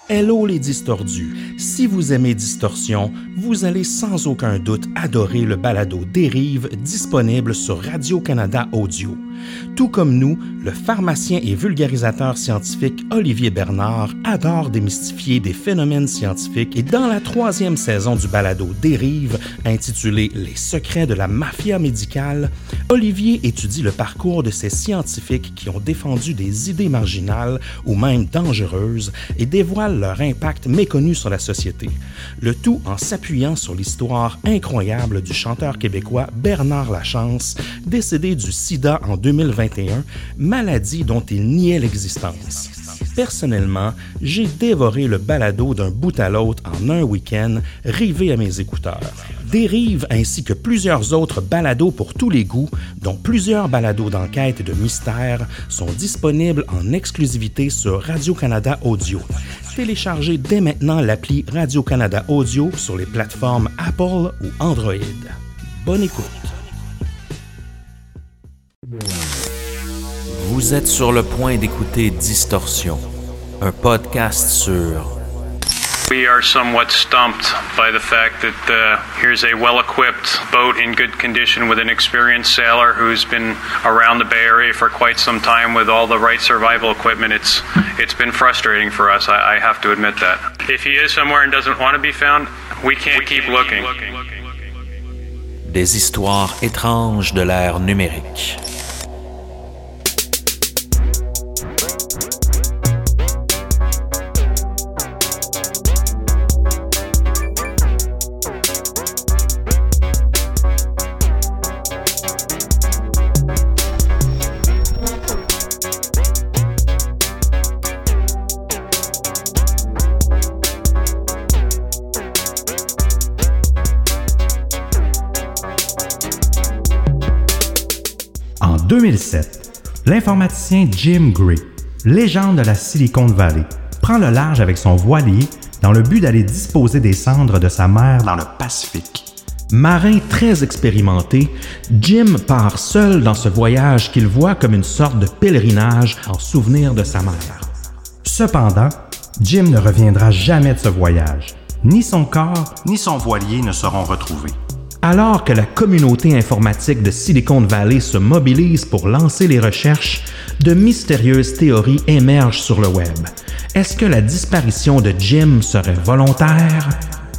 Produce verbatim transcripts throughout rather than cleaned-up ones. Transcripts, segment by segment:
Hello les distordus! Si vous aimez Distorsion, vous allez sans aucun doute adorer le balado Dérive disponible sur Radio-Canada Audio. Tout comme nous, le pharmacien et vulgarisateur scientifique Olivier Bernard adore démystifier des phénomènes scientifiques et dans la troisième saison du balado Dérive, intitulée « Les secrets de la mafia médicale », Olivier étudie le parcours de ces scientifiques qui ont défendu des idées marginales ou même dangereuses et dévoile leur impact méconnu sur la société. Le tout en s'appuyant sur l'histoire incroyable du chanteur québécois Bernard Lachance, décédé du sida en deux mille vingt et un, maladie dont il niait l'existence. Personnellement, j'ai dévoré le balado d'un bout à l'autre en un week-end, rivé à mes écouteurs. Dérive ainsi que plusieurs autres balados pour tous les goûts, dont plusieurs balados d'enquête et de mystère, sont disponibles en exclusivité sur Radio-Canada Audio. Téléchargez dès maintenant l'appli Radio-Canada Audio sur les plateformes Apple ou Android. Bonne écoute! Vous êtes sur le point d'écouter Distorsion, un podcast sur... We are somewhat stumped by the fact that uh, here's a well-equipped boat in good condition with an experienced sailor who's been around the Bay Area for quite some time with all the right survival equipment. It's it's been frustrating for us, I, I have to admit that. If he is somewhere and doesn't want to be found, we can't, we keep, can't looking. keep looking. Des histoires étranges de l'ère numérique. En deux mille sept, l'informaticien Jim Gray, légende de la Silicon Valley, prend le large avec son voilier dans le but d'aller disposer des cendres de sa mère dans le Pacifique. Marin très expérimenté, Jim part seul dans ce voyage qu'il voit comme une sorte de pèlerinage en souvenir de sa mère. Cependant, Jim ne reviendra jamais de ce voyage. Ni son corps, ni son voilier ne seront retrouvés. Alors que la communauté informatique de Silicon Valley se mobilise pour lancer les recherches, de mystérieuses théories émergent sur le web. Est-ce que la disparition de Jim serait volontaire?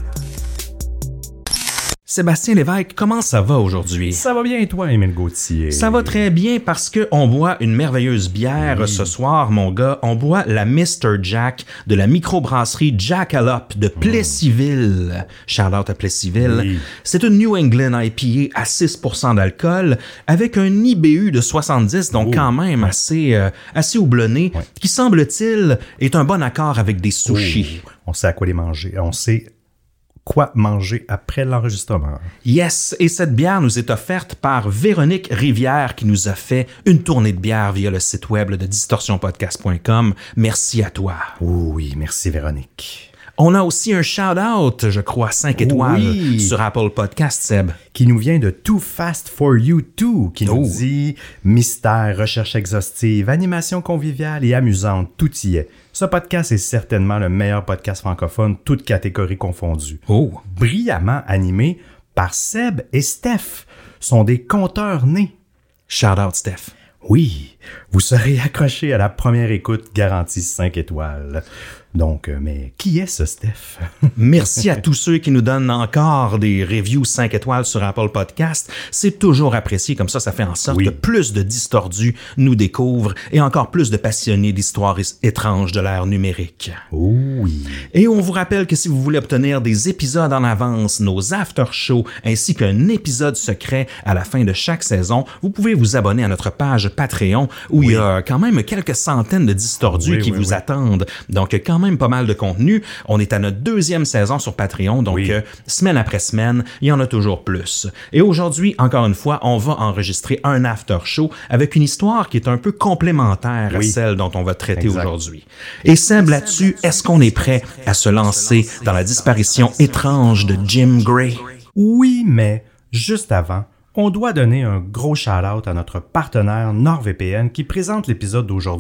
Sébastien Lévesque, comment ça va aujourd'hui? Ça va bien et toi, Émile Gauthier? Ça va très bien parce qu'on boit une merveilleuse bière oui. ce soir, mon gars. On boit la mister Jack de la microbrasserie Jackalope de Plessisville. Shout-out à Plessisville. Oui. C'est une New England I P A à six pour cent d'alcool avec un I B U de soixante-dix, donc oh. quand même assez, euh, assez houblonné, ouais. qui semble-t-il est un bon accord avec des sushis. Oh. On sait à quoi les manger. On sait... quoi manger après l'enregistrement. Yes, et cette bière nous est offerte par Véronique Rivière qui nous a fait une tournée de bière via le site web de distorsion podcast point com. Merci à toi. Oui, merci Véronique. On a aussi un shout-out, je crois, cinq étoiles oui. sur Apple Podcast, Seb. Qui nous vient de Too Fast for You Too, qui oh. nous dit « Mystère, recherche exhaustive, animation conviviale et amusante, tout y est. Ce podcast est certainement le meilleur podcast francophone, toutes catégories confondues. Oh. Brillamment animé par Seb et Steph, sont des conteurs nés. » Shout-out, Steph. Oui, vous serez accroché à la première écoute garantie cinq étoiles. Donc, mais qui est ce Steph? Merci à tous ceux qui nous donnent encore des reviews cinq étoiles sur Apple Podcast. C'est toujours apprécié, comme ça, ça fait en sorte oui. que plus de distordus nous découvrent et encore plus de passionnés d'histoires étranges de l'ère numérique. Oh oui. Et on vous rappelle que si vous voulez obtenir des épisodes en avance, nos after-shows, ainsi qu'un épisode secret à la fin de chaque saison, vous pouvez vous abonner à notre page Patreon où oui. il y a quand même quelques centaines de distordus oui, qui oui, vous oui. attendent. Donc, quand même pas mal de contenu. On est à notre deuxième saison sur Patreon, donc oui. euh, semaine après semaine, il y en a toujours plus. Et aujourd'hui, encore une fois, on va enregistrer un after show avec une histoire qui est un peu complémentaire oui. à celle dont on va traiter exact. aujourd'hui. Et Seb, là-dessus, est-ce qu'on est prêt à se lancer dans la disparition étrange de Jim Gray? Oui, mais juste avant, on doit donner un gros shout-out à notre partenaire NordVPN qui présente l'épisode d'aujourd'hui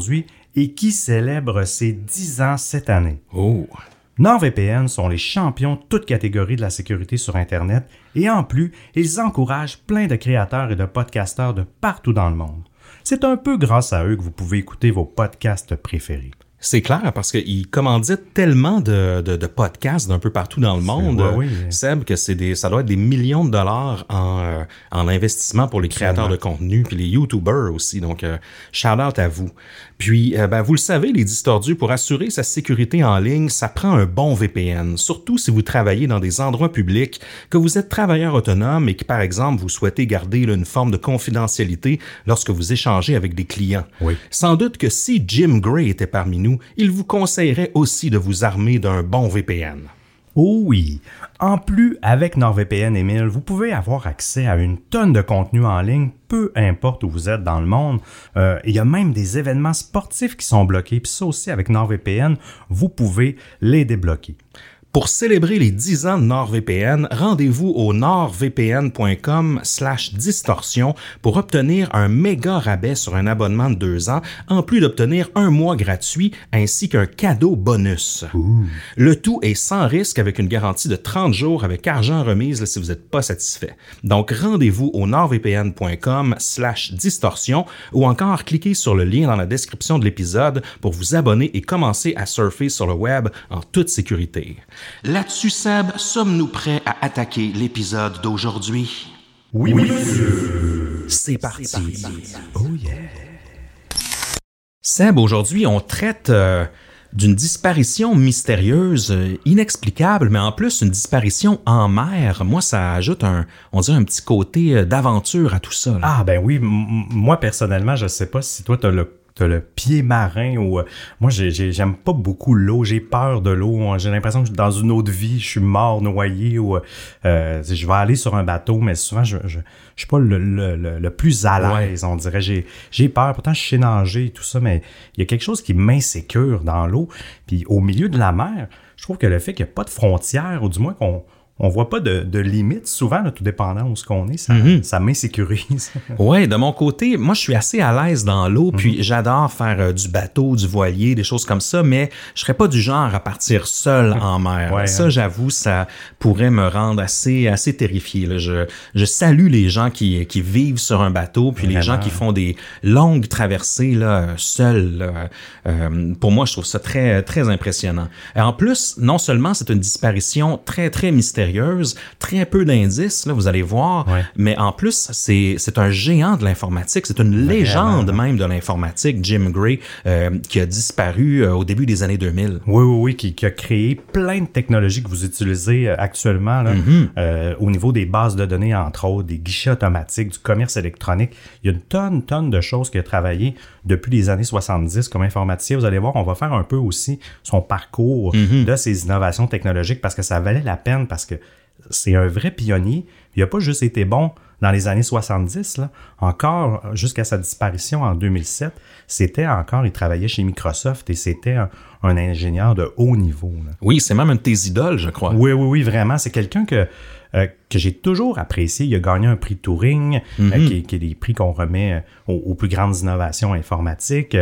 et qui célèbre ses dix ans cette année. Oh! NordVPN sont les champions de toutes catégories de la sécurité sur Internet et en plus, ils encouragent plein de créateurs et de podcasteurs de partout dans le monde. C'est un peu grâce à eux que vous pouvez écouter vos podcasts préférés. C'est clair, parce qu'ils commanditent tellement de, de, de podcasts d'un peu partout dans le monde, oui, oui. Seb, que c'est des, ça doit être des millions de dollars en, euh, en investissement pour les créateurs de contenu, puis les YouTubers aussi. Donc, euh, shout-out à vous. Puis, euh, ben, vous le savez, les distordus, pour assurer sa sécurité en ligne, ça prend un bon V P N. Surtout si vous travaillez dans des endroits publics, que vous êtes travailleur autonome et que, par exemple, vous souhaitez garder là, une forme de confidentialité lorsque vous échangez avec des clients. Oui. Sans doute que si Jim Gray était parmi nous, il vous conseillerait aussi de vous armer d'un bon V P N. Oh oui! En plus, avec NordVPN, Émile, vous pouvez avoir accès à une tonne de contenu en ligne, peu importe où vous êtes dans le monde. Euh, il y a même des événements sportifs qui sont bloqués, puis ça aussi, avec NordVPN, vous pouvez les débloquer. Pour célébrer les dix ans de NordVPN, rendez-vous au nordvpn.com slash distorsion pour obtenir un méga rabais sur un abonnement de deux ans, en plus d'obtenir un mois gratuit ainsi qu'un cadeau bonus. Ouh. Le tout est sans risque avec une garantie de trente jours avec argent remise là, si vous n'êtes pas satisfait. Donc rendez-vous au nordvpn.com slash distorsion ou encore cliquez sur le lien dans la description de l'épisode pour vous abonner et commencer à surfer sur le web en toute sécurité. Là-dessus, Seb, sommes-nous prêts à attaquer l'épisode d'aujourd'hui? Oui, oui. C'est parti. C'est parti. Oh yeah. Seb, aujourd'hui, on traite euh, d'une disparition mystérieuse, euh, inexplicable, mais en plus une disparition en mer. Moi, ça ajoute un, on dirait un petit côté euh, d'aventure à tout ça. Là. Ah ben oui, m- moi personnellement, je sais pas si toi t'as le T'as le pied marin ou euh, moi j'ai, j'ai, j'aime pas beaucoup l'eau, j'ai peur de l'eau, j'ai l'impression que dans une autre vie je suis mort noyé ou euh, je vais aller sur un bateau, mais souvent je je, je suis pas le, le, le, le plus à l'aise, ouais. On dirait, j'ai j'ai peur, pourtant je sais nager et tout ça, mais il y a quelque chose qui m'insécure dans l'eau, puis au milieu de la mer, je trouve que le fait qu'il n'y a pas de frontières, ou du moins qu'on on voit pas de, de limite, souvent, là, tout dépendant où ce qu'on est, ça, mm-hmm. ça m'insécurise. Ouais, de mon côté, moi, je suis assez à l'aise dans l'eau, mm-hmm. puis j'adore faire euh, du bateau, du voilier, des choses comme ça, mais je serais pas du genre à partir seul en mer. Ouais, ça, hein. J'avoue, ça pourrait me rendre assez, assez terrifié. Là. Je, je salue les gens qui, qui vivent sur un bateau, puis Vraiment. Les gens qui font des longues traversées là, seuls. Là. Euh, pour moi, je trouve ça très, très impressionnant. Et en plus, non seulement c'est une disparition très, très mystérieuse, très peu d'indices, là, vous allez voir, ouais. Mais en plus, c'est, c'est un géant de l'informatique, c'est une Vraiment. Légende même de l'informatique, Jim Gray, euh, qui a disparu euh, au début des années deux mille. Oui, oui, oui, qui, qui a créé plein de technologies que vous utilisez euh, actuellement là, mm-hmm. euh, au niveau des bases de données, entre autres, des guichets automatiques, du commerce électronique. Il y a une tonne, tonne de choses qu'il a travaillé depuis les années soixante-dix comme informaticien. Vous allez voir, on va faire un peu aussi son parcours mm-hmm. de ces innovations technologiques parce que ça valait la peine, parce que c'est un vrai pionnier. Il n'a pas juste été bon dans les années soixante-dix, là. Encore jusqu'à sa disparition en deux mille sept, c'était encore, il travaillait chez Microsoft et c'était un, un ingénieur de haut niveau. Là. Oui, c'est même un de tes idoles, je crois. Oui, oui, oui, vraiment. C'est quelqu'un que, euh, que j'ai toujours apprécié. Il a gagné un prix Turing, mm-hmm. euh, qui, qui est des prix qu'on remet aux, aux plus grandes innovations informatiques.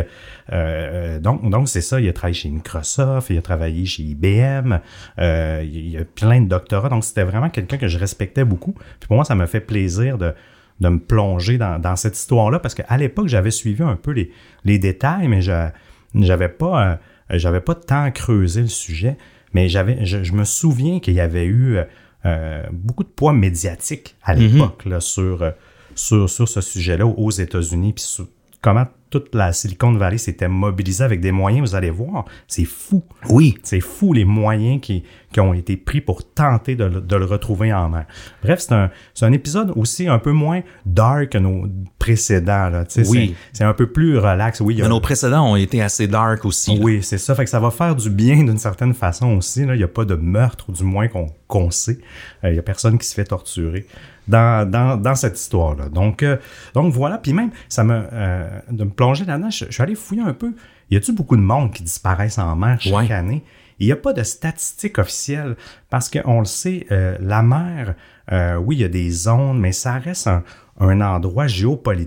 Euh, donc, donc, c'est ça. Il a travaillé chez Microsoft, il a travaillé chez I B M. Euh, il a plein de doctorats. Donc, c'était vraiment quelqu'un que je respectais beaucoup. Puis pour moi, ça m'a fait plaisir de de me plonger dans, dans cette histoire-là, parce qu'à l'époque, j'avais suivi un peu les, les détails, mais je j'avais pas euh, j'avais pas tant creusé le sujet, mais j'avais je, je me souviens qu'il y avait eu euh, beaucoup de poids médiatique à l'époque mm-hmm. là, sur, sur, sur ce sujet-là aux États-Unis, puis sur comment toute la Silicon Valley s'était mobilisée avec des moyens, vous allez voir, c'est fou. Oui. C'est fou les moyens qui, qui ont été pris pour tenter de, de le retrouver en mer. Bref, c'est un, c'est un épisode aussi un peu moins dark que nos précédents. Là. Oui. C'est, c'est un peu plus relax. Oui, il y a... Mais nos précédents ont été assez dark aussi. Là. Oui, c'est ça. Fait que ça va faire du bien d'une certaine façon aussi. Là. Il n'y a pas de meurtre, ou du moins qu'on, qu'on sait. Euh, il n'y a personne qui se fait torturer dans, dans, dans cette histoire-là. Donc, euh, donc voilà. Puis même, ça me, euh, de me plonger là-dedans, je, je suis allé fouiller un peu. Y a-t-il beaucoup de monde qui disparaissent en mer chaque ouais. année? Il n'y a pas de statistiques officielles parce qu'on le sait, euh, la mer, euh, oui, il y a des zones, mais ça reste un, un endroit géopolitique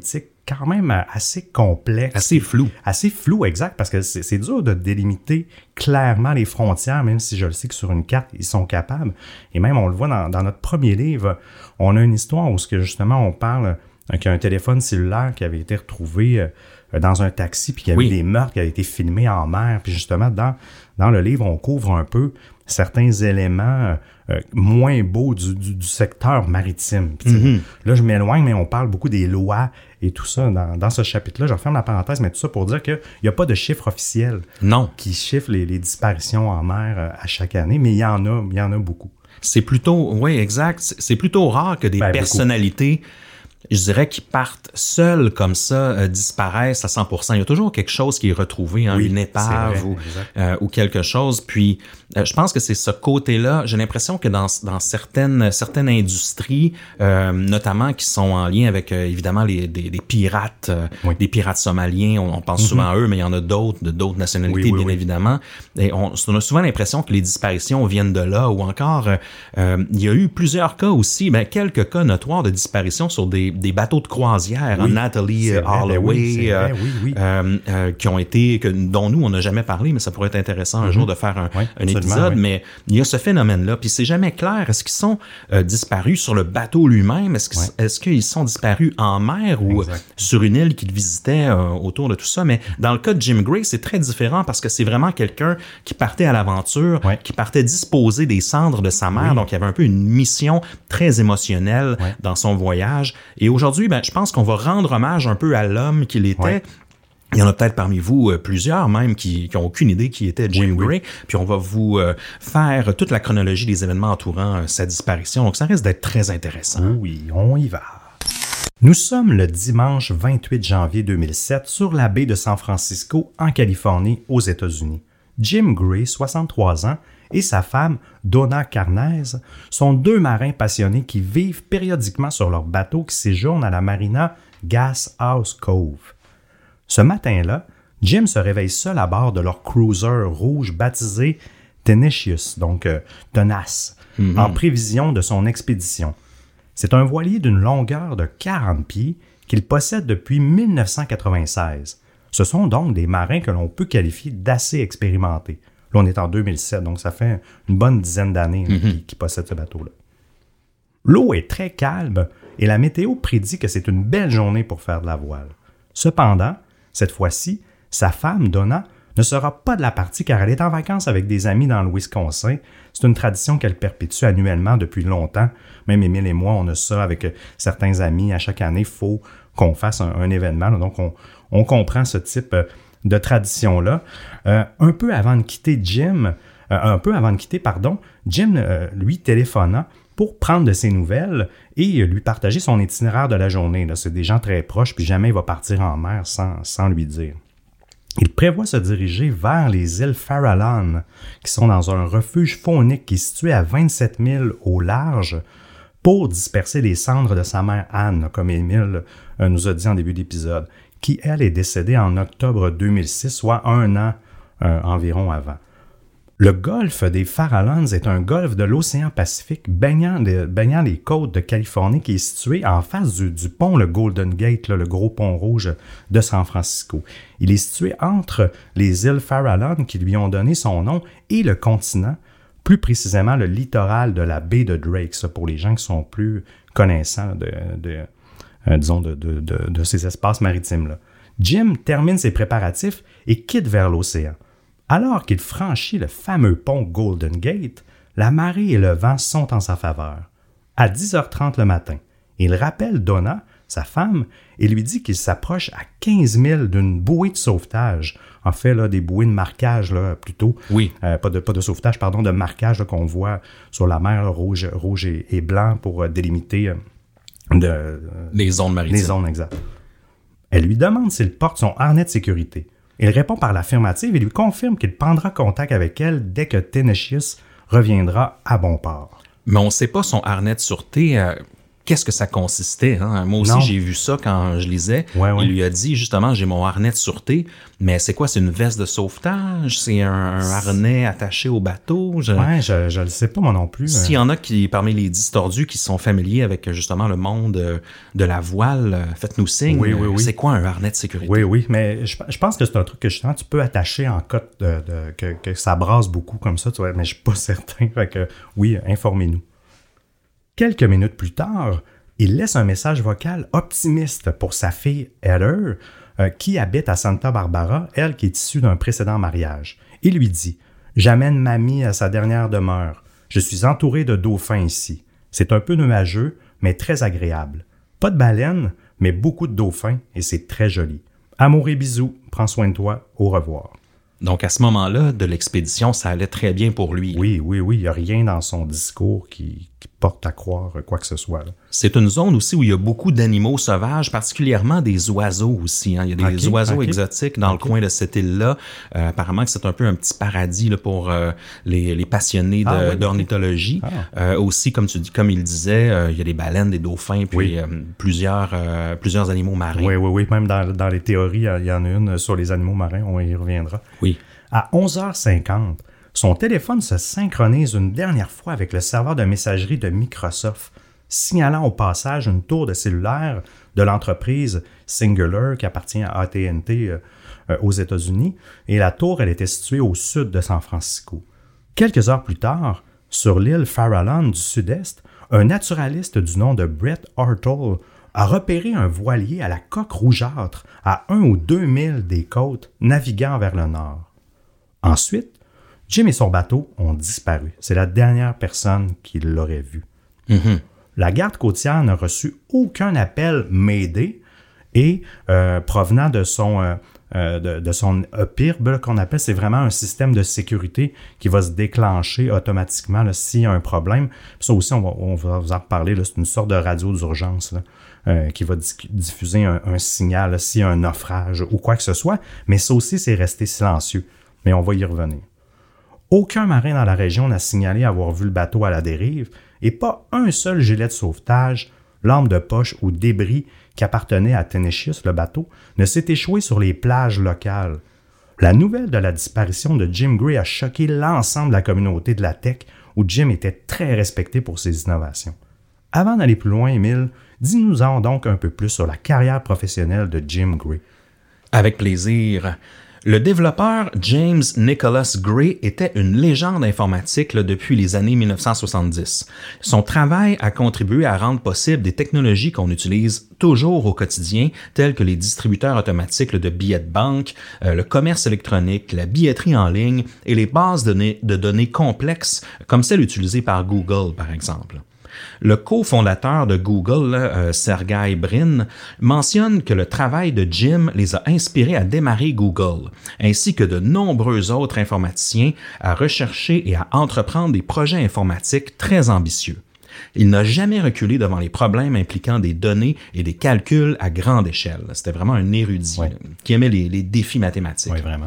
quand même assez complexe. Assez flou. Assez flou, exact, parce que c'est, c'est dur de délimiter clairement les frontières, même si je le sais que sur une carte, ils sont capables. Et même, on le voit dans, dans notre premier livre, on a une histoire où, justement, on parle qu'il y a un téléphone cellulaire qui avait été retrouvé euh, dans un taxi, puis qu'il y avait oui. des meurtres qui avaient été filmés en mer. Puis justement, dans, dans le livre, on couvre un peu certains éléments euh, moins beaux du, du, du secteur maritime. Puis, mm-hmm. Là, je m'éloigne, mais on parle beaucoup des lois et tout ça. Dans, dans ce chapitre-là, je referme la parenthèse, mais tout ça pour dire qu'il n'y a pas de chiffre officiel non. qui chiffre les, les disparitions en mer euh, à chaque année, mais il y en a, il y en a beaucoup. C'est plutôt, oui, exact. C'est plutôt rare que des ben, personnalités... Beaucoup. Je dirais qu'ils partent seuls comme ça, euh, disparaissent à cent pour cent. Il y a toujours quelque chose qui est retrouvé, hein, oui, une épave vrai, ou, euh, ou quelque chose. Puis, euh, je pense que c'est ce côté-là. J'ai l'impression que dans, dans certaines, certaines industries, euh, notamment qui sont en lien avec, euh, évidemment, les, des, des pirates, euh, oui. des pirates somaliens, on, on pense mm-hmm. souvent à eux, mais il y en a d'autres, de d'autres nationalités, oui, oui, bien oui. évidemment. Et on, on a souvent l'impression que les disparitions viennent de là, ou encore, euh, il y a eu plusieurs cas aussi, ben, quelques cas notoires de disparitions sur des des bateaux de croisière, oui, hein, Natalie Holloway, oui, euh, oui, oui. Euh, euh, qui ont été, que, dont nous, on n'a jamais parlé, mais ça pourrait être intéressant un mm-hmm. jour de faire un, oui, un épisode, oui. mais il y a ce phénomène-là, puis c'est jamais clair, est-ce qu'ils sont euh, disparus sur le bateau lui-même, est-ce, oui. est-ce qu'ils sont disparus en mer ou exact. Sur une île qu'ils visitaient euh, autour de tout ça, mais dans le cas de Jim Gray, c'est très différent parce que c'est vraiment quelqu'un qui partait à l'aventure, oui. qui partait disposer des cendres de sa mère, oui. donc il y avait un peu une mission très émotionnelle oui. dans son voyage. Et aujourd'hui, ben, je pense qu'on va rendre hommage un peu à l'homme qu'il était. Ouais. Il y en a peut-être parmi vous euh, plusieurs même qui qui ont aucune idée qui était Jim oui, Gray. Oui. Puis on va vous euh, faire toute la chronologie des événements entourant euh, sa disparition. Donc ça risque d'être très intéressant. Oui, on y va. Nous sommes le dimanche vingt-huit janvier deux mille sept sur la baie de San Francisco, en Californie, aux États-Unis. Jim Gray, soixante-trois ans, et sa femme, Donna Carnez, sont deux marins passionnés qui vivent périodiquement sur leur bateau qui séjourne à la marina Gas House Cove. Ce matin-là, Jim se réveille seul à bord de leur cruiser rouge baptisé Tenacious, donc euh, tenace, mm-hmm. en prévision de son expédition. C'est un voilier d'une longueur de quarante pieds qu'il possède depuis dix-neuf cent quatre-vingt-seize. Ce sont donc des marins que l'on peut qualifier d'assez expérimentés. Là, on est en deux mille sept, donc ça fait une bonne dizaine d'années mm-hmm. qu'ils qui possèdent ce bateau-là. L'eau est très calme et la météo prédit que c'est une belle journée pour faire de la voile. Cependant, cette fois-ci, sa femme, Donna, ne sera pas de la partie car elle est en vacances avec des amis dans le Wisconsin. C'est une tradition qu'elle perpétue annuellement depuis longtemps. Même Émile et moi, on a ça avec certains amis. À chaque année, il faut qu'on fasse un, un événement. Donc, on, on comprend ce type de tradition-là. Euh, un peu avant de quitter Jim, euh, un peu avant de quitter, pardon, Jim euh, lui téléphona pour prendre de ses nouvelles et lui partager son itinéraire de la journée. Là, c'est des gens très proches, puis jamais il va partir en mer sans, sans lui dire. Il prévoit se diriger vers les îles Farallon, qui sont dans un refuge faunique qui est situé à vingt-sept milles au large, pour disperser les cendres de sa mère Anne, comme Émile euh, nous a dit en début d'épisode, qui, elle, est décédée en octobre deux mille six, soit un an euh, environ avant. Le golfe des Farallones est un golfe de l'océan Pacifique baignant, de, baignant les côtes de Californie qui est situé en face du, du pont, le Golden Gate, là, le gros pont rouge de San Francisco. Il est situé entre les îles Farallon qui lui ont donné son nom et le continent, plus précisément le littoral de la baie de Drake, ça, pour les gens qui sont plus connaissants de, de, euh, disons de, de, de, de ces espaces maritimes-là. Jim termine ses préparatifs et quitte vers l'océan. Alors qu'il franchit le fameux pont Golden Gate, la marée et le vent sont en sa faveur. À dix heures trente le matin, il rappelle Donna, sa femme, et lui dit qu'il s'approche à quinze milles d'une bouée de sauvetage. En fait, là, des bouées de marquage, là, plutôt. Oui. Euh, pas, de, pas de sauvetage, pardon, de marquage là, qu'on voit sur la mer là, rouge, rouge et, et blanc pour euh, délimiter euh, de, euh, les zones maritimes. Les zones, exact. Elle lui demande s'il porte son harnais de sécurité. Il répond par l'affirmative et lui confirme qu'il prendra contact avec elle dès que Tenacious reviendra à bon port. Mais on ne sait pas son harnais de sûreté. Euh, qu'est-ce que ça consistait. Hein? Moi aussi, Non. j'ai vu ça quand je lisais. Ouais, ouais. Il lui a dit, justement, j'ai mon harnais de sûreté, mais c'est quoi? C'est une veste de sauvetage? C'est un, un harnais attaché au bateau? Je... Ouais, je, je le sais pas, moi non plus. S'il y en a qui, parmi les distordus, qui sont familiers avec, justement, le monde euh, de la voile, euh, faites-nous signe. Oui, oui, oui. C'est quoi un harnais de sécurité? Oui, oui, mais je, je pense que c'est un truc que justement tu peux attacher en cas de, de- que, que ça brasse beaucoup comme ça, tu vois, mais je suis pas certain. Fait que oui, informez-nous. Quelques minutes plus tard, il laisse un message vocal optimiste pour sa fille Heather, euh, qui habite à Santa Barbara, elle qui est issue d'un précédent mariage. Il lui dit « J'amène mamie à sa dernière demeure. Je suis entouré de dauphins ici. C'est un peu nuageux, mais très agréable. Pas de baleines, mais beaucoup de dauphins, et c'est très joli. Amour et bisous, prends soin de toi, au revoir. » Donc, à ce moment-là de l'expédition, ça allait très bien pour lui. Oui, oui, oui, il n'y a rien dans son discours qui, qui porte à croire quoi que ce soit. Là. C'est une zone aussi où il y a beaucoup d'animaux sauvages, particulièrement des oiseaux aussi. Hein. Il y a des Ok, oiseaux ok. exotiques dans Ok. le coin de cette île-là. Euh, apparemment que c'est un peu un petit paradis là, pour euh, les, les passionnés de, Ah, oui, d'ornithologie. Ah. Euh, aussi, comme tu dis, comme il disait, euh, il y a des baleines, des dauphins, puis Oui. euh, plusieurs, euh, plusieurs animaux marins. Oui, oui, oui, même dans, dans les théories, il y en a une sur les animaux marins, on y reviendra. Oui. À onze heures cinquante, son téléphone se synchronise une dernière fois avec le serveur de messagerie de Microsoft, signalant au passage une tour de cellulaire de l'entreprise Singular qui appartient à A T and T euh, euh, aux États-Unis, et la tour, elle était située au sud de San Francisco. Quelques heures plus tard, sur l'île Farallon du sud-est, un naturaliste du nom de Brett Hartle a repéré un voilier à la coque rougeâtre à un ou deux milles des côtes, naviguant vers le nord. Ensuite, Jim et son bateau ont disparu. C'est la dernière personne qui l'aurait vu. Mm-hmm. La garde côtière n'a reçu aucun appel Mayday et euh, provenant de son, euh, euh, de, de son E P I R B qu'on appelle, c'est vraiment un système de sécurité qui va se déclencher automatiquement là, s'il y a un problème. Puis ça aussi, on va, on va vous en reparler. Là, c'est une sorte de radio d'urgence là, euh, qui va di- diffuser un, un signal là, s'il y a un naufrage ou quoi que ce soit. Mais ça aussi, c'est resté silencieux. Mais on va y revenir. Aucun marin dans la région n'a signalé avoir vu le bateau à la dérive et pas un seul gilet de sauvetage, lampe de poche ou débris qui appartenait à Tenacious, le bateau, ne s'est échoué sur les plages locales. La nouvelle de la disparition de Jim Gray a choqué l'ensemble de la communauté de la tech où Jim était très respecté pour ses innovations. Avant d'aller plus loin, Émile, dis-nous-en donc un peu plus sur la carrière professionnelle de Jim Gray. Avec plaisir. Le développeur James Nicholas Gray était une légende informatique là, depuis les années mille neuf cent soixante-dix. Son travail a contribué à rendre possible des technologies qu'on utilise toujours au quotidien, telles que les distributeurs automatiques là, de billets de banque, euh, le commerce électronique, la billetterie en ligne et les bases de données, de données complexes comme celles utilisées par Google, par exemple. Le cofondateur de Google, euh, Sergey Brin, mentionne que le travail de Jim les a inspirés à démarrer Google, ainsi que de nombreux autres informaticiens à rechercher et à entreprendre des projets informatiques très ambitieux. Il n'a jamais reculé devant les problèmes impliquant des données et des calculs à grande échelle. C'était vraiment un érudit Ouais. là, qui aimait les, les défis mathématiques. Oui, vraiment.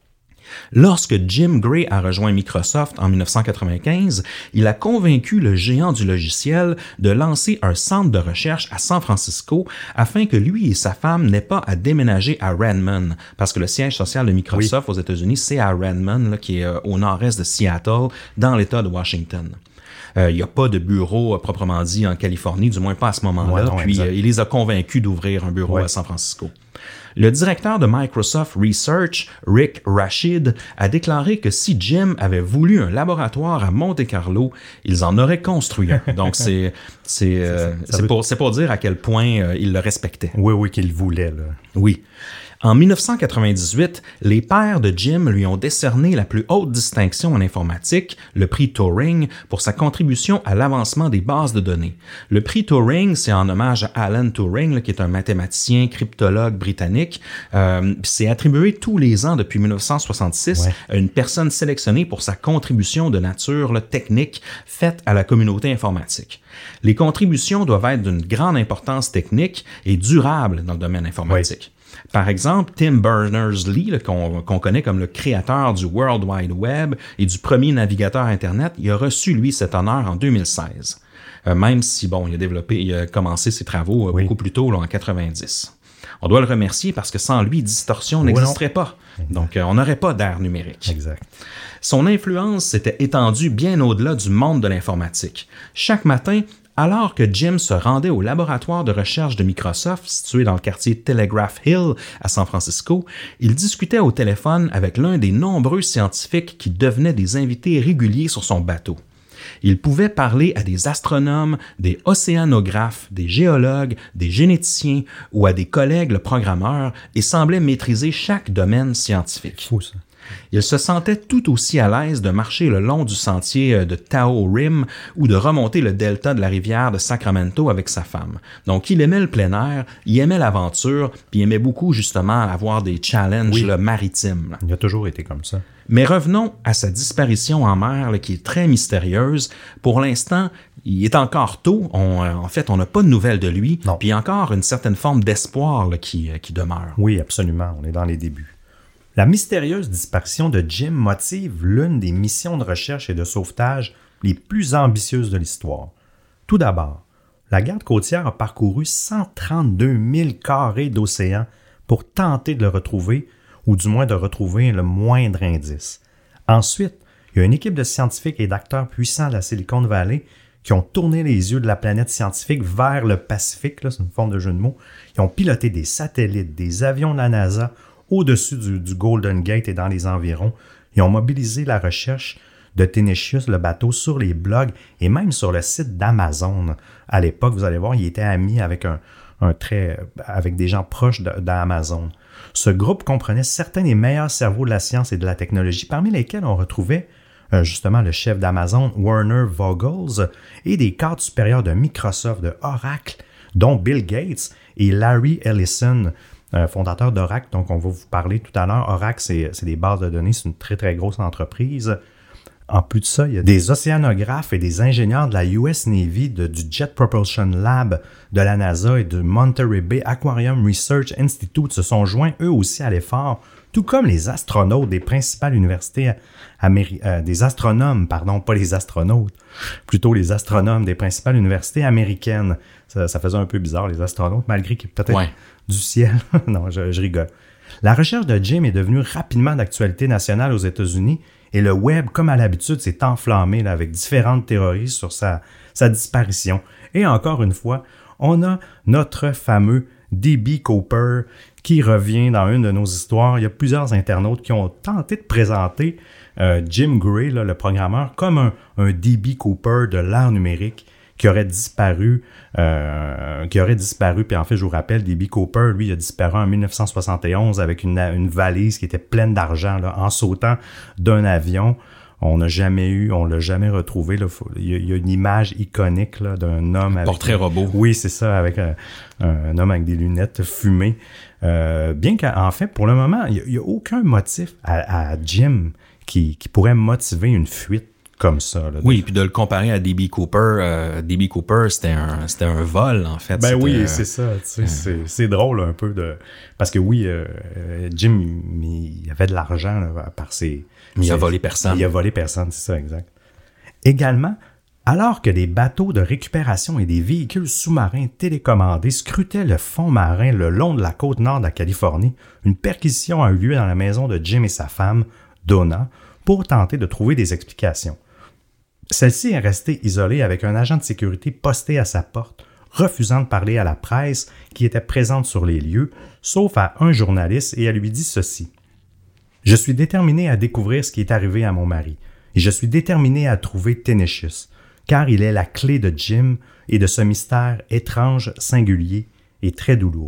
Lorsque Jim Gray a rejoint Microsoft en mille neuf cent quatre-vingt-quinze, il a convaincu le géant du logiciel de lancer un centre de recherche à San Francisco afin que lui et sa femme n'aient pas à déménager à Redmond, parce que le siège social de Microsoft aux États-Unis, c'est à Redmond, là, qui est euh, au nord-est de Seattle, dans l'État de Washington. Il euh, n'y a pas de bureau euh, proprement dit en Californie, du moins pas à ce moment-là, Ouais, non, puis exact. euh, il les a convaincus d'ouvrir un bureau Ouais. à San Francisco. Le directeur de Microsoft Research, Rick Rashid, a déclaré que si Jim avait voulu un laboratoire à Monte-Carlo, ils en auraient construit un. Donc, c'est, c'est, euh, ça c'est, veut- pour, c'est pour dire à quel point euh, il le respectait. Oui, oui, qu'il voulait, là. Oui. En mille neuf cent quatre-vingt-dix-huit, les pairs de Jim lui ont décerné la plus haute distinction en informatique, le prix Turing, pour sa contribution à l'avancement des bases de données. Le prix Turing, c'est en hommage à Alan Turing, là, qui est un mathématicien, cryptologue britannique. Euh, c'est attribué tous les ans depuis mille neuf cent soixante-six Ouais. à une personne sélectionnée pour sa contribution de nature là, technique faite à la communauté informatique. Les contributions doivent être d'une grande importance technique et durable dans le domaine informatique. Par exemple, Tim Berners-Lee, là, qu'on, qu'on connaît comme le créateur du World Wide Web et du premier navigateur Internet, il a reçu, lui, cet honneur en deux mille seize. Euh, même si, bon, il a développé, il a commencé ses travaux euh, oui. beaucoup plus tôt, là, en quatre-vingt-dix. On doit le remercier parce que sans lui, Distorsion oui, n'existerait non. pas. Exact. Donc, euh, on n'aurait pas d'ère numérique. Exact. Son influence s'était étendue bien au-delà du monde de l'informatique. Chaque matin, alors que Jim se rendait au laboratoire de recherche de Microsoft, situé dans le quartier Telegraph Hill à San Francisco, il discutait au téléphone avec l'un des nombreux scientifiques qui devenaient des invités réguliers sur son bateau. Il pouvait parler à des astronomes, des océanographes, des géologues, des généticiens ou à des collègues programmeurs et semblait maîtriser chaque domaine scientifique. Fou, ça. Il se sentait tout aussi à l'aise de marcher le long du sentier de Tahoe Rim ou de remonter le delta de la rivière de Sacramento avec sa femme. Donc, il aimait le plein air, il aimait l'aventure, puis il aimait beaucoup, justement, avoir des challenges oui. là, maritimes. Là. Il a toujours été comme ça. Mais revenons à sa disparition en mer, là, qui est très mystérieuse. Pour l'instant, il est encore tôt. On, en fait, on n'a pas de nouvelles de lui. Non. Puis il y a encore une certaine forme d'espoir là, qui, qui demeure. Oui, absolument. On est dans les débuts. La mystérieuse disparition de Jim motive l'une des missions de recherche et de sauvetage les plus ambitieuses de l'histoire. Tout d'abord, la garde côtière a parcouru cent trente-deux mille carrés d'océan pour tenter de le retrouver, ou du moins de retrouver le moindre indice. Ensuite, il y a une équipe de scientifiques et d'acteurs puissants de la Silicon Valley qui ont tourné les yeux de la planète scientifique vers le Pacifique, là, c'est une forme de jeu de mots. Ils ont piloté des satellites, des avions de la NASA au-dessus du, du Golden Gate et dans les environs. Ils ont mobilisé la recherche de Tenacious, le bateau, sur les blogs et même sur le site d'Amazon. À l'époque, vous allez voir, il était ami avec, un, un très, avec des gens proches de, d'Amazon. Ce groupe comprenait certains des meilleurs cerveaux de la science et de la technologie, parmi lesquels on retrouvait euh, justement le chef d'Amazon, Werner Vogels, et des cadres supérieurs de Microsoft, de Oracle, dont Bill Gates et Larry Ellison, euh, fondateur d'Oracle. Donc, on va vous parler tout à l'heure. Oracle, c'est, c'est des bases de données, c'est une très, très grosse entreprise. En plus de ça, il y a des océanographes et des ingénieurs de la U S Navy, de, du Jet Propulsion Lab de la NASA et du Monterey Bay Aquarium Research Institute se sont joints eux aussi à l'effort, tout comme les astronautes des principales universités améri- euh, des astronomes, pardon, pas les astronautes, plutôt les astronomes des principales universités américaines. Ça, ça faisait un peu bizarre, les astronautes, malgré qu'ils peut-être ouais. du ciel. Non, je, je rigole. La recherche de Jim est devenue rapidement d'actualité nationale aux États-Unis et le web, comme à l'habitude, s'est enflammé là, avec différentes théories sur sa, sa disparition. Et encore une fois, on a notre fameux D B Cooper qui revient dans une de nos histoires. Il y a plusieurs internautes qui ont tenté de présenter euh, Jim Gray, là, le programmeur, comme un, un D B Cooper de l'ère numérique qui aurait disparu, euh, qui aurait disparu, puis en fait, je vous rappelle, D B Cooper, lui, il a disparu en dix-neuf cent soixante et onze avec une, une valise qui était pleine d'argent, là, en sautant d'un avion. On n'a jamais eu, on l'a jamais retrouvé. Là. Il, y a, il y a une image iconique là, d'un homme avec... Portrait robot. Oui, c'est ça, avec un, un homme avec des lunettes fumées. Euh, bien qu'en fait, pour le moment, il n'y a, a aucun motif à, à Jim qui, qui pourrait motiver une fuite comme ça. Là, oui, puis de le comparer à D B Cooper, euh, D B Cooper, c'était un, c'était un vol, en fait. Ben c'était, oui, euh, c'est ça. Tu sais, euh, c'est, c'est drôle un peu de... Parce que oui, euh, Jim, il, il avait de l'argent là, par ses... Mais il a volé personne. Il a volé personne, c'est ça, exact. Également, alors que des bateaux de récupération et des véhicules sous-marins télécommandés scrutaient le fond marin le long de la côte nord de la Californie, une perquisition a eu lieu dans la maison de Jim et sa femme, Donna, pour tenter de trouver des explications. Celle-ci est restée isolée avec un agent de sécurité posté à sa porte, refusant de parler à la presse qui était présente sur les lieux, sauf à un journaliste, et elle lui dit ceci. « Je suis déterminé à découvrir ce qui est arrivé à mon mari, et je suis déterminé à trouver Tenacious, car il est la clé de Jim et de ce mystère étrange, singulier et très douloureux. »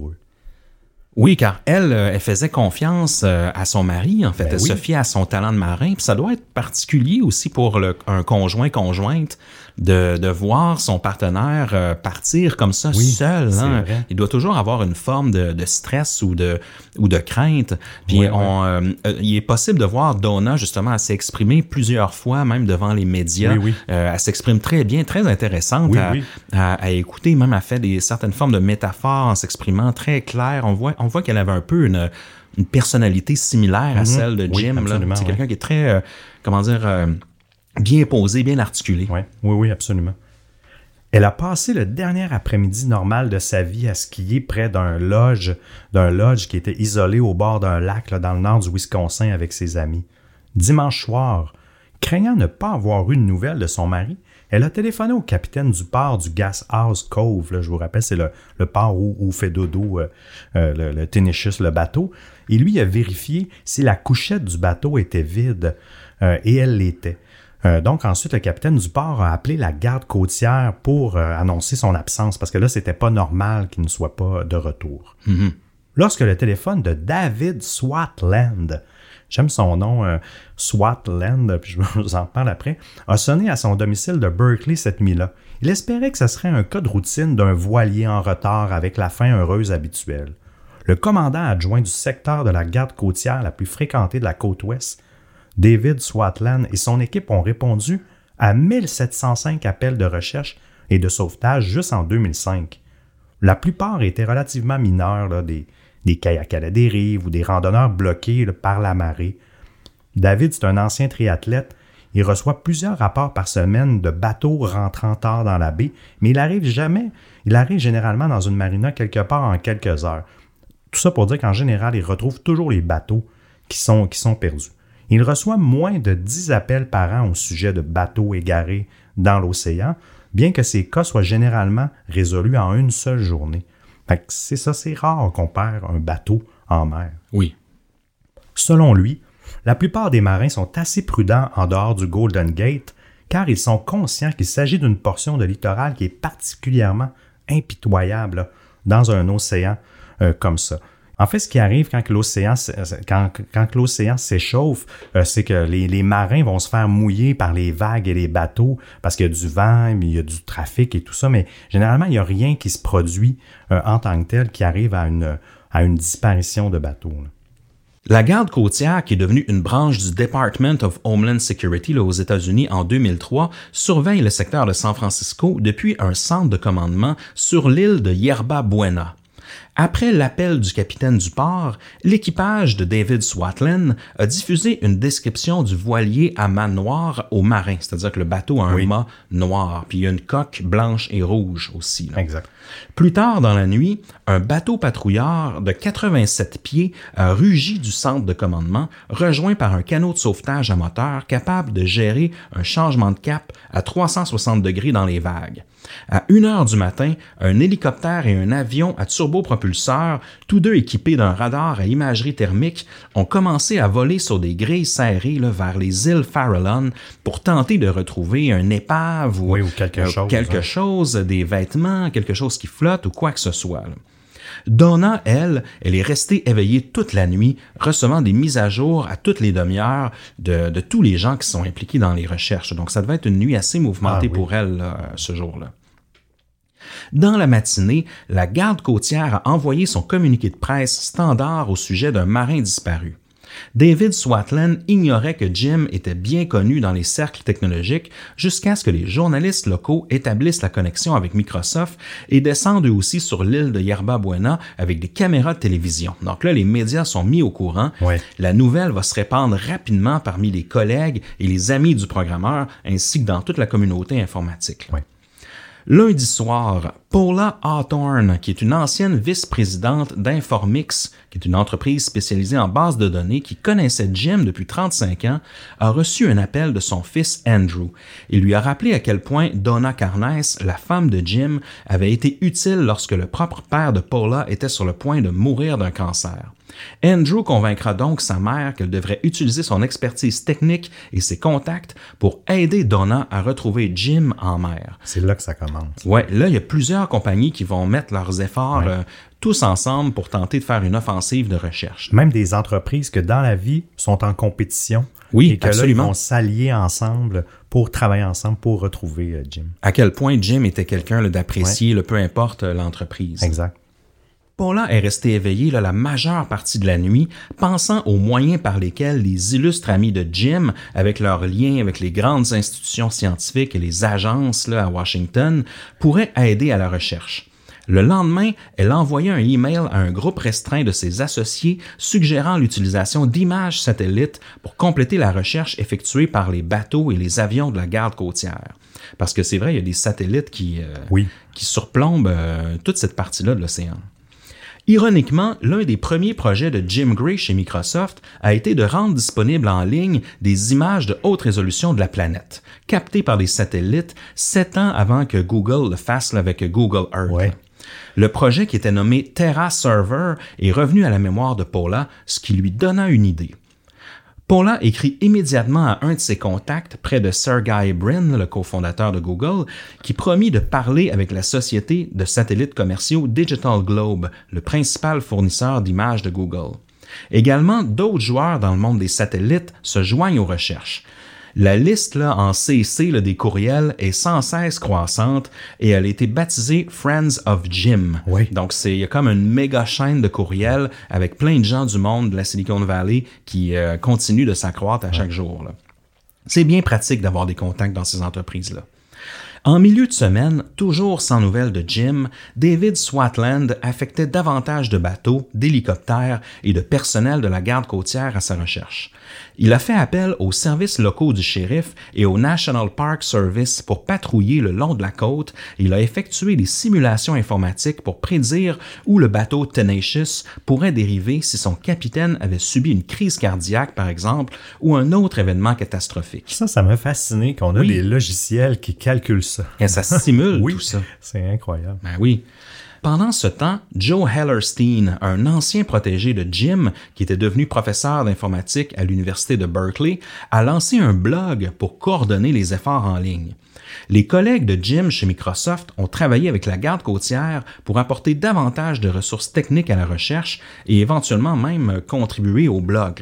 Oui, car elle, elle faisait confiance à son mari, en fait. Ben elle oui. se fiait à son talent de marin. Puis ça doit être particulier aussi pour le, un conjoint-conjointe de, de voir son partenaire euh, partir comme ça oui, seul. Hein. Il doit toujours avoir une forme de, de stress ou de, ou de crainte. Puis oui, on, oui. Euh, il est possible de voir Donna, justement, elle s'est exprimée plusieurs fois, même devant les médias. Oui, oui. Euh, elle s'exprime très bien, très intéressante oui, à, oui. À, à écouter. Même elle fait des certaines formes de métaphores en s'exprimant très clair. On voit... on voit qu'elle avait un peu une, une personnalité similaire à mm-hmm. celle de Jim. Oui, là. C'est ouais. quelqu'un qui est très, euh, comment dire, euh, bien posé, bien articulé. Oui, oui, oui, absolument. Elle a passé le dernier après-midi normal de sa vie à skier près d'un lodge, d'un lodge qui était isolé au bord d'un lac là, dans le nord du Wisconsin avec ses amis. Dimanche soir, craignant ne pas avoir eu de nouvelles de son mari, elle a téléphoné au capitaine du port du Gas House Cove. Là, je vous rappelle, c'est le, le port où, où fait dodo euh, euh, le, le Tenacious, le bateau. Et lui a vérifié si la couchette du bateau était vide. Euh, et elle l'était. Euh, donc ensuite, le capitaine du port a appelé la garde côtière pour euh, annoncer son absence, parce que là, c'était pas normal qu'il ne soit pas de retour. Mm-hmm. Lorsque le téléphone de David Swatland, j'aime son nom, euh, Swatland, puis je vous en parle après, a sonné à son domicile de Berkeley cette nuit-là. Il espérait que ce serait un cas de routine d'un voilier en retard avec la fin heureuse habituelle. Le commandant adjoint du secteur de la garde côtière la plus fréquentée de la côte ouest, David Swatland et son équipe ont répondu à mille sept cent cinq appels de recherche et de sauvetage juste en deux mille cinq. La plupart étaient relativement mineurs, là, des, des kayaks à la dérive ou des randonneurs bloqués là, par la marée. David, c'est un ancien triathlète. Il reçoit plusieurs rapports par semaine de bateaux rentrant tard dans la baie, mais il arrive jamais, il arrive généralement dans une marina quelque part en quelques heures. Tout ça pour dire qu'en général, il retrouve toujours les bateaux qui sont, qui sont perdus. Il reçoit moins de dix appels par an au sujet de bateaux égarés dans l'océan, bien que ces cas soient généralement résolus en une seule journée. Fait que c'est ça, c'est rare qu'on perd un bateau en mer. Oui. Selon lui, la plupart des marins sont assez prudents en dehors du Golden Gate, car ils sont conscients qu'il s'agit d'une portion de littoral qui est particulièrement impitoyable là, dans un océan euh, comme ça. En fait, ce qui arrive quand que l'océan, quand, quand que l'océan s'échauffe, euh, c'est que les, les marins vont se faire mouiller par les vagues et les bateaux parce qu'il y a du vent, il y a du trafic et tout ça, mais généralement, il n'y a rien qui se produit euh, en tant que tel qui arrive à une, à une disparition de bateaux. Là. La garde côtière, qui est devenue une branche du Department of Homeland Security là, aux États-Unis en deux mille trois, surveille le secteur de San Francisco depuis un centre de commandement sur l'île de Yerba Buena. Après l'appel du capitaine du port, l'équipage de David Swatland a diffusé une description du voilier à mât noir aux marins, c'est-à-dire que le bateau a un oui. mât noir, puis il y a une coque blanche et rouge aussi. Là. Exact. Plus tard dans la nuit, un bateau patrouilleur de quatre-vingt-sept pieds a rugi du centre de commandement, rejoint par un canot de sauvetage à moteur capable de gérer un changement de cap à trois cent soixante degrés dans les vagues. À une heure du matin, un hélicoptère et un avion à turbopropulseur, tous deux équipés d'un radar à imagerie thermique, ont commencé à voler sur des grilles serrées là, vers les îles Farallon pour tenter de retrouver un épave ou, oui, ou quelque, euh, chose, quelque hein. chose, des vêtements, quelque chose qui flotte ou quoi que ce soit. Là. Donna, elle, elle est restée éveillée toute la nuit, recevant des mises à jour à toutes les demi-heures de, de tous les gens qui sont impliqués dans les recherches. Donc, ça devait être une nuit assez mouvementée ah, oui. pour elle, là, ce jour-là. Dans la matinée, la garde côtière a envoyé son communiqué de presse standard au sujet d'un marin disparu. David Swatland ignorait que Jim était bien connu dans les cercles technologiques jusqu'à ce que les journalistes locaux établissent la connexion avec Microsoft et descendent eux aussi sur l'île de Yerba Buena avec des caméras de télévision. Donc là, les médias sont mis au courant. Ouais. La nouvelle va se répandre rapidement parmi les collègues et les amis du programmeur ainsi que dans toute la communauté informatique. Ouais. Lundi soir, Paula Hawthorne, qui est une ancienne vice-présidente d'Informix, qui est une entreprise spécialisée en bases de données qui connaissait Jim depuis trente-cinq ans, a reçu un appel de son fils Andrew. Il lui a rappelé à quel point Donna Carnes, la femme de Jim, avait été utile lorsque le propre père de Paula était sur le point de mourir d'un cancer. Andrew convaincra donc sa mère qu'elle devrait utiliser son expertise technique et ses contacts pour aider Donna à retrouver Jim en mer. C'est là que ça commence. Ouais, là, il y a plusieurs compagnies qui vont mettre leurs efforts ouais. euh, tous ensemble pour tenter de faire une offensive de recherche. Même des entreprises que dans la vie sont en compétition. Oui, et que absolument. là, ils vont s'allier ensemble pour travailler ensemble pour retrouver euh, Jim. À quel point Jim était quelqu'un là, d'apprécié, ouais. là, peu importe euh, l'entreprise. Exact. Paula est restée éveillée là, la majeure partie de la nuit, pensant aux moyens par lesquels les illustres amis de Jim, avec leurs liens avec les grandes institutions scientifiques et les agences là, à Washington, pourraient aider à la recherche. Le lendemain, elle envoyait un email à un groupe restreint de ses associés suggérant l'utilisation d'images satellites pour compléter la recherche effectuée par les bateaux et les avions de la garde côtière. Parce que c'est vrai, il y a des satellites qui, euh, oui. qui surplombent euh, toute cette partie-là de l'océan. Ironiquement, l'un des premiers projets de Jim Gray chez Microsoft a été de rendre disponibles en ligne des images de haute résolution de la planète, captées par des satellites sept ans avant que Google le fasse avec Google Earth. Ouais. Le projet qui était nommé Terra Server est revenu à la mémoire de Paula, ce qui lui donna une idée. Paula écrit immédiatement à un de ses contacts près de Sergey Brin, le cofondateur de Google, qui promit de parler avec la société de satellites commerciaux Digital Globe, le principal fournisseur d'images de Google. Également, d'autres joueurs dans le monde des satellites se joignent aux recherches. La liste là, en C C là, des courriels est sans cesse croissante et elle a été baptisée Friends of Jim. Oui. Donc, c'est, il y a comme une méga chaîne de courriels avec plein de gens du monde de la Silicon Valley qui euh, continuent de s'accroître à chaque jour. Là. C'est bien pratique d'avoir des contacts dans ces entreprises-là. En milieu de semaine, toujours sans nouvelles de Jim, David Swatland affectait davantage de bateaux, d'hélicoptères et de personnel de la garde côtière à sa recherche. Il a fait appel aux services locaux du shérif et au National Park Service pour patrouiller le long de la côte et il a effectué des simulations informatiques pour prédire où le bateau Tenacious pourrait dériver si son capitaine avait subi une crise cardiaque, par exemple, ou un autre événement catastrophique. Ça, ça m'a fasciné qu'on a oui. des logiciels qui calculent ça. Et ça simule oui, tout ça. C'est incroyable. Ben oui. Pendant ce temps, Joe Hellerstein, un ancien protégé de Jim qui était devenu professeur d'informatique à l'université de Berkeley, a lancé un blog pour coordonner les efforts en ligne. Les collègues de Jim chez Microsoft ont travaillé avec la garde côtière pour apporter davantage de ressources techniques à la recherche et éventuellement même contribuer au blog.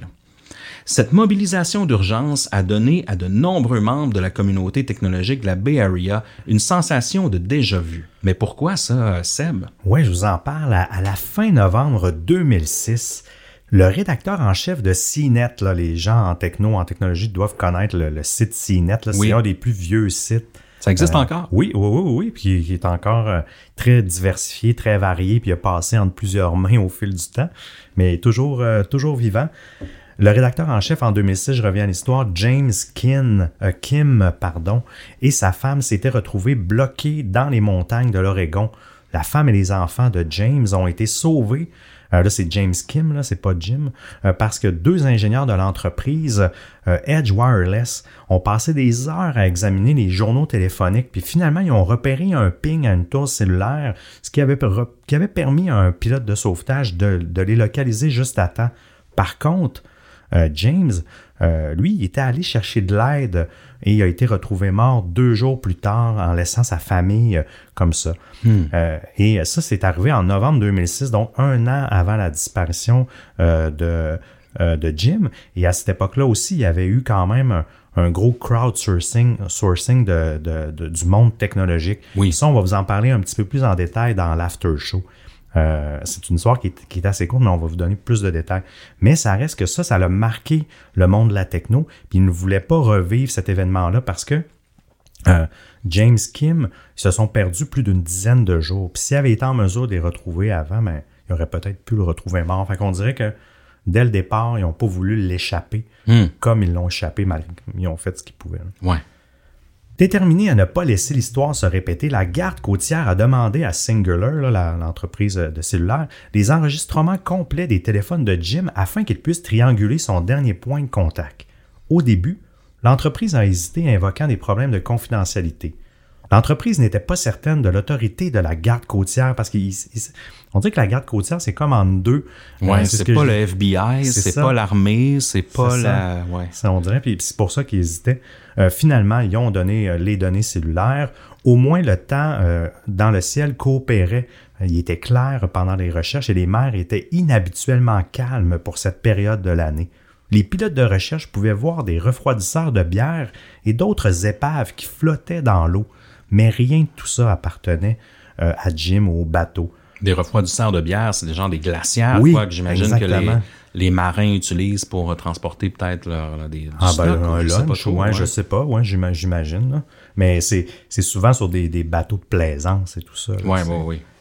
Cette mobilisation d'urgence a donné à de nombreux membres de la communauté technologique de la Bay Area une sensation de déjà-vu. Mais pourquoi ça, Seb? Oui, je vous en parle. À, à la fin novembre deux mille six, le rédacteur en chef de C net, là, les gens en techno, en technologie doivent connaître le, le site C net. Là, oui. C'est un des plus vieux sites. Ça existe euh, encore? Oui, oui, oui, oui. Puis il est encore euh, très diversifié, très varié, puis il a passé entre plusieurs mains au fil du temps, mais toujours, euh, toujours vivant. Le rédacteur en chef en deux mille six, je reviens à l'histoire, James Kin, euh, Kim pardon, et sa femme s'étaient retrouvés bloqués dans les montagnes de l'Oregon. La femme et les enfants de James ont été sauvés. Euh, là, c'est James Kim, là, c'est pas Jim, euh, parce que deux ingénieurs de l'entreprise euh, Edge Wireless ont passé des heures à examiner les journaux téléphoniques, puis finalement, ils ont repéré un ping à une tour cellulaire, ce qui avait, qui avait permis à un pilote de sauvetage de, de les localiser juste à temps. Par contre, Euh, James, euh, lui, il était allé chercher de l'aide et il a été retrouvé mort deux jours plus tard en laissant sa famille euh, comme ça. Hmm. Euh, et ça, c'est arrivé en novembre deux mille six, donc un an avant la disparition euh, de, euh, de Jim. Et à cette époque-là aussi, il y avait eu quand même un, un gros crowdsourcing sourcing de, de, de, du monde technologique. Oui. Ça, on va vous en parler un petit peu plus en détail dans l'after show. Euh, c'est une histoire qui est, qui est assez courte, mais on va vous donner plus de détails. Mais ça reste que ça, ça a marqué le monde de la techno, puis ils ne voulaient pas revivre cet événement-là parce que euh, James Kim, ils se sont perdus plus d'une dizaine de jours. Puis s'ils avaient été en mesure de les retrouver avant, ben, ils auraient peut-être pu le retrouver mort. Fait qu'on dirait que dès le départ, ils n'ont pas voulu l'échapper mm. comme ils l'ont échappé, malgré ils ont fait ce qu'ils pouvaient. Là. Ouais. Déterminée à ne pas laisser l'histoire se répéter, la garde côtière a demandé à Singular, là, la, l'entreprise de cellulaire, des enregistrements complets des téléphones de Jim afin qu'il puisse trianguler son dernier point de contact. Au début, l'entreprise a hésité, invoquant des problèmes de confidentialité. L'entreprise n'était pas certaine de l'autorité de la garde côtière parce qu'on dirait que la garde côtière, c'est comme en deux. Ouais, euh, c'est, c'est pas je... le F B I, c'est, c'est pas l'armée, c'est pas c'est la... Ouais. Ça, on dirait, puis c'est pour ça qu'ils hésitaient. Euh, finalement, ils ont donné euh, les données cellulaires. Au moins, le temps euh, dans le ciel coopérait. Il était clair pendant les recherches et les mers étaient inhabituellement calmes pour cette période de l'année. Les pilotes de recherche pouvaient voir des refroidisseurs de bière et d'autres épaves qui flottaient dans l'eau. Mais rien de tout ça appartenait euh, à Jim ou au bateau. Des refroidisseurs de bière, c'est des gens des glacières, oui, quoi, que j'imagine exactement. que les, les marins utilisent pour transporter peut-être leur, leur, des ah, stock, ben, un je lunch, sais pas trop, ouais, ouais. je sais pas, ouais, j'imagine. Là. Mais c'est, c'est souvent sur des, des bateaux de plaisance et tout ça. Oui, oui, oui.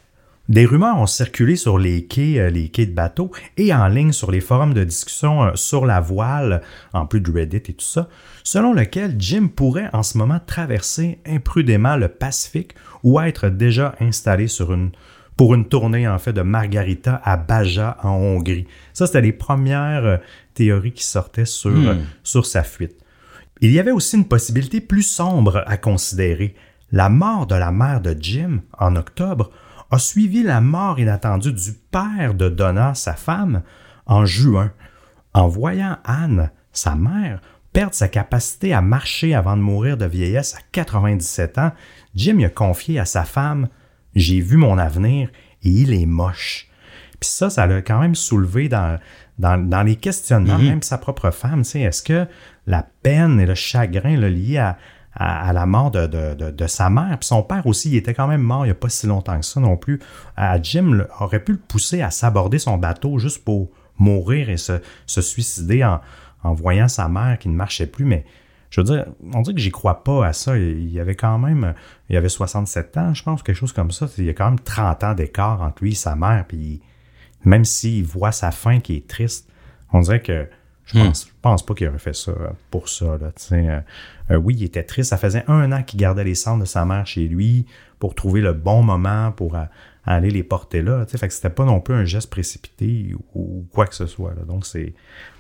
Des rumeurs ont circulé sur les quais, euh, les quais de bateaux et en ligne sur les forums de discussion euh, sur la voile, en plus de Reddit et tout ça, selon lequel Jim pourrait en ce moment traverser imprudemment le Pacifique ou être déjà installé sur une, pour une tournée en fait de Margarita à Baja en Hongrie. Ça, c'était les premières euh, théories qui sortaient sur, mmh. euh, sur sa fuite. Il y avait aussi une possibilité plus sombre à considérer. La mort de la mère de Jim en octobre a suivi la mort inattendue du père de Donna, sa femme, en juin. En voyant Anne, sa mère, perdre sa capacité à marcher avant de mourir de vieillesse à quatre-vingt-dix-sept ans, Jim a confié à sa femme « J'ai vu mon avenir et il est moche ». Puis ça, ça l'a quand même soulevé dans, dans, dans les questionnements, mm-hmm. même sa propre femme. Tu sais, est-ce que la peine et le chagrin là, liés à À, à la mort de, de, de, de sa mère. Puis son père aussi, il était quand même mort il n'y a pas si longtemps que ça non plus. À Jim le, aurait pu le pousser à s'aborder son bateau juste pour mourir et se, se suicider en, en voyant sa mère qui ne marchait plus. Mais je veux dire, on dit que j'y crois pas à ça. Il, il y avait quand même, il avait soixante-sept ans, je pense, quelque chose comme ça. Il y a quand même trente ans d'écart entre lui et sa mère. Puis même s'il voit sa fin qui est triste, on dirait que Je pense, je pense pas qu'il aurait fait ça pour ça. Là, euh, euh, oui, il était triste. Ça faisait un an qu'il gardait les cendres de sa mère chez lui pour trouver le bon moment pour a, aller les porter là. Fait que c'était pas non plus un geste précipité ou, ou quoi que ce soit. Là. Donc, c'est.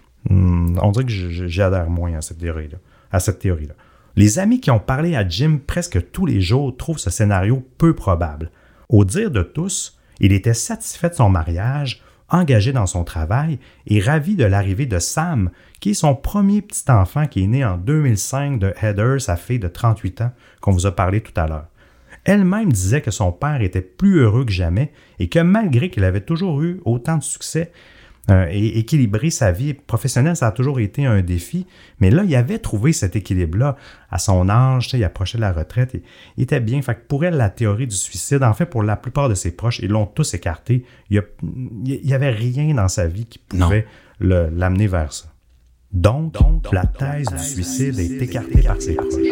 Hum, on dirait que j'adhère moins à cette théorie-là. À cette théorie-là. Les amis qui ont parlé à Jim presque tous les jours trouvent ce scénario peu probable. Au dire de tous, il était satisfait de son mariage, engagé dans son travail et ravi de l'arrivée de Sam, qui est son premier petit enfant qui est né en deux mille cinq de Heather, sa fille de trente-huit ans, qu'on vous a parlé tout à l'heure. Elle-même disait que son père était plus heureux que jamais et que malgré qu'il avait toujours eu autant de succès euh, et équilibrer sa vie professionnelle, ça a toujours été un défi, mais là, il avait trouvé cet équilibre-là à son âge, il approchait de la retraite, et, il était bien. Fait que pour elle, la théorie du suicide, en fait, pour la plupart de ses proches, ils l'ont tous écarté. Il n'y avait rien dans sa vie qui pouvait le, l'amener vers ça. Donc, donc la thèse donc, du suicide est écartée par ses proches.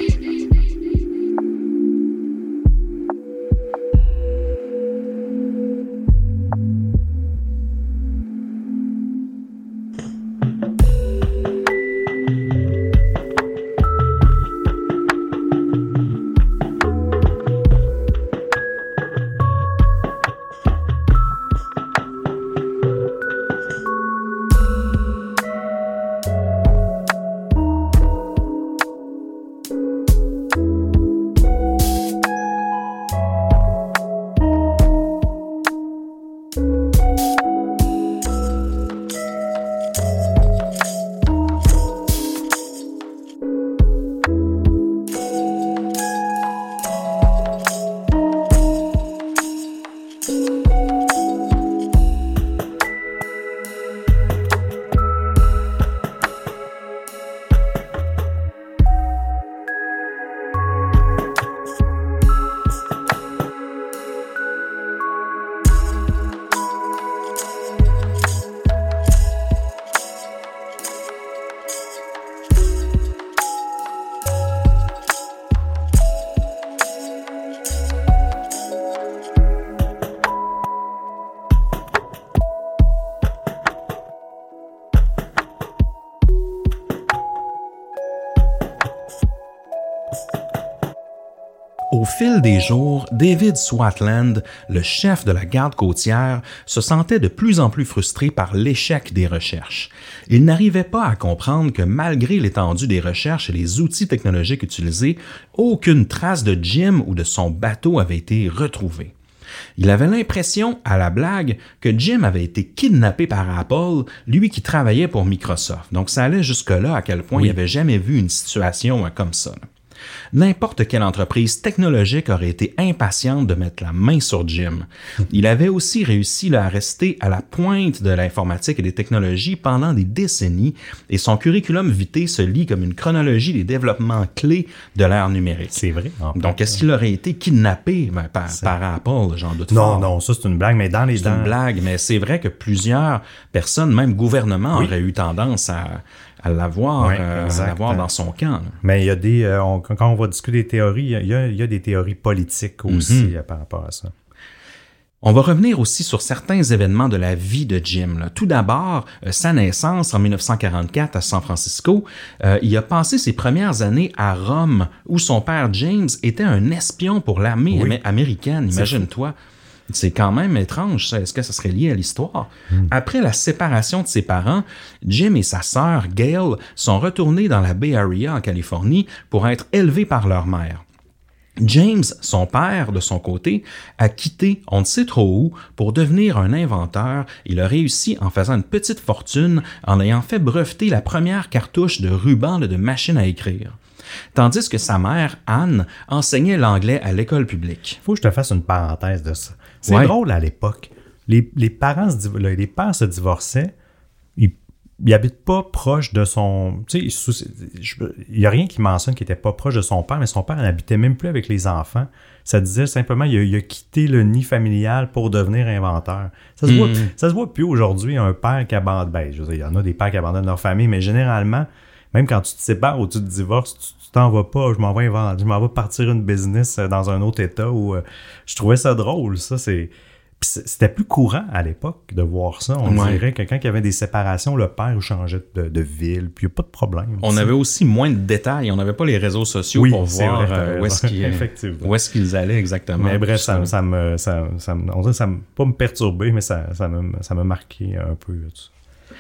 Au fil des jours, David Swatland, le chef de la garde côtière, se sentait de plus en plus frustré par l'échec des recherches. Il n'arrivait pas à comprendre que malgré l'étendue des recherches et les outils technologiques utilisés, aucune trace de Jim ou de son bateau avait été retrouvée. Il avait l'impression, à la blague, que Jim avait été kidnappé par Apple, lui qui travaillait pour Microsoft. Donc ça allait jusque-là à quel point oui. il n'avait jamais vu une situation comme ça. N'importe quelle entreprise technologique aurait été impatiente de mettre la main sur Jim. Il avait aussi réussi là, à rester à la pointe de l'informatique et des technologies pendant des décennies et son curriculum vitae se lit comme une chronologie des développements clés de l'ère numérique. C'est vrai. Donc, est-ce qu'il aurait été kidnappé ben, par, par Apple, j'en doute Non, fort. non, ça c'est une blague, mais dans les... C'est dans... une blague, mais c'est vrai que plusieurs personnes, même gouvernements, oui. auraient eu tendance à... à l'avoir, oui, euh, à l'avoir dans son camp. Là. Mais il y a des, euh, on, quand on va discuter des théories, il y a, il y a des théories politiques aussi mm-hmm. euh, par rapport à ça. On va revenir aussi sur certains événements de la vie de Jim. Là. Tout d'abord, euh, sa naissance en dix-neuf cent quarante-quatre à San Francisco. Euh, il a passé ses premières années à Rome, où son père James était un espion pour l'armée oui. am- américaine. Imagine-toi. C'est quand même étrange, ça. Est-ce que ça serait lié à l'histoire? Mm. Après la séparation de ses parents, Jim et sa sœur, Gail, sont retournés dans la Bay Area en Californie pour être élevés par leur mère. James, son père, de son côté, a quitté on ne sait trop où pour devenir un inventeur. Il a réussi en faisant une petite fortune en ayant fait breveter la première cartouche de ruban de machine à écrire. Tandis que sa mère, Anne, enseignait l'anglais à l'école publique. Faut que je te fasse une parenthèse de ça. C'est ouais. drôle à l'époque. Les, les, parents se, les pères se divorçaient, ils il habite pas proche de son... Tu sais, il y a rien qui mentionne qu'il était pas proche de son père, mais son père n'habitait même plus avec les enfants. Ça disait simplement il a, il a quitté le nid familial pour devenir inventeur. Ça se, mmh. voit, ça se voit plus aujourd'hui, un père qui abandonne... Ben, je veux dire, il y en a des pères qui abandonnent leur famille, mais généralement, même quand tu te sépares ou tu te divorces, tu, tu t'en vas pas, je m'en vais inventer, je m'en vais partir une business dans un autre état où euh, je trouvais ça drôle, ça, c'est... Puis c'était plus courant à l'époque de voir ça. On ouais. dirait que quand il y avait des séparations, le père changeait de, de ville, puis il n'y a pas de problème. On t'sais. avait aussi moins de détails. On n'avait pas les réseaux sociaux oui, pour voir vrai, euh, où, est-ce qu'ils, où est-ce qu'ils allaient exactement. Mais bref, ça, ça me, ça, ça, on dirait ça me, pas me perturber, mais ça, ça me, ça me marquait un peu. Tout.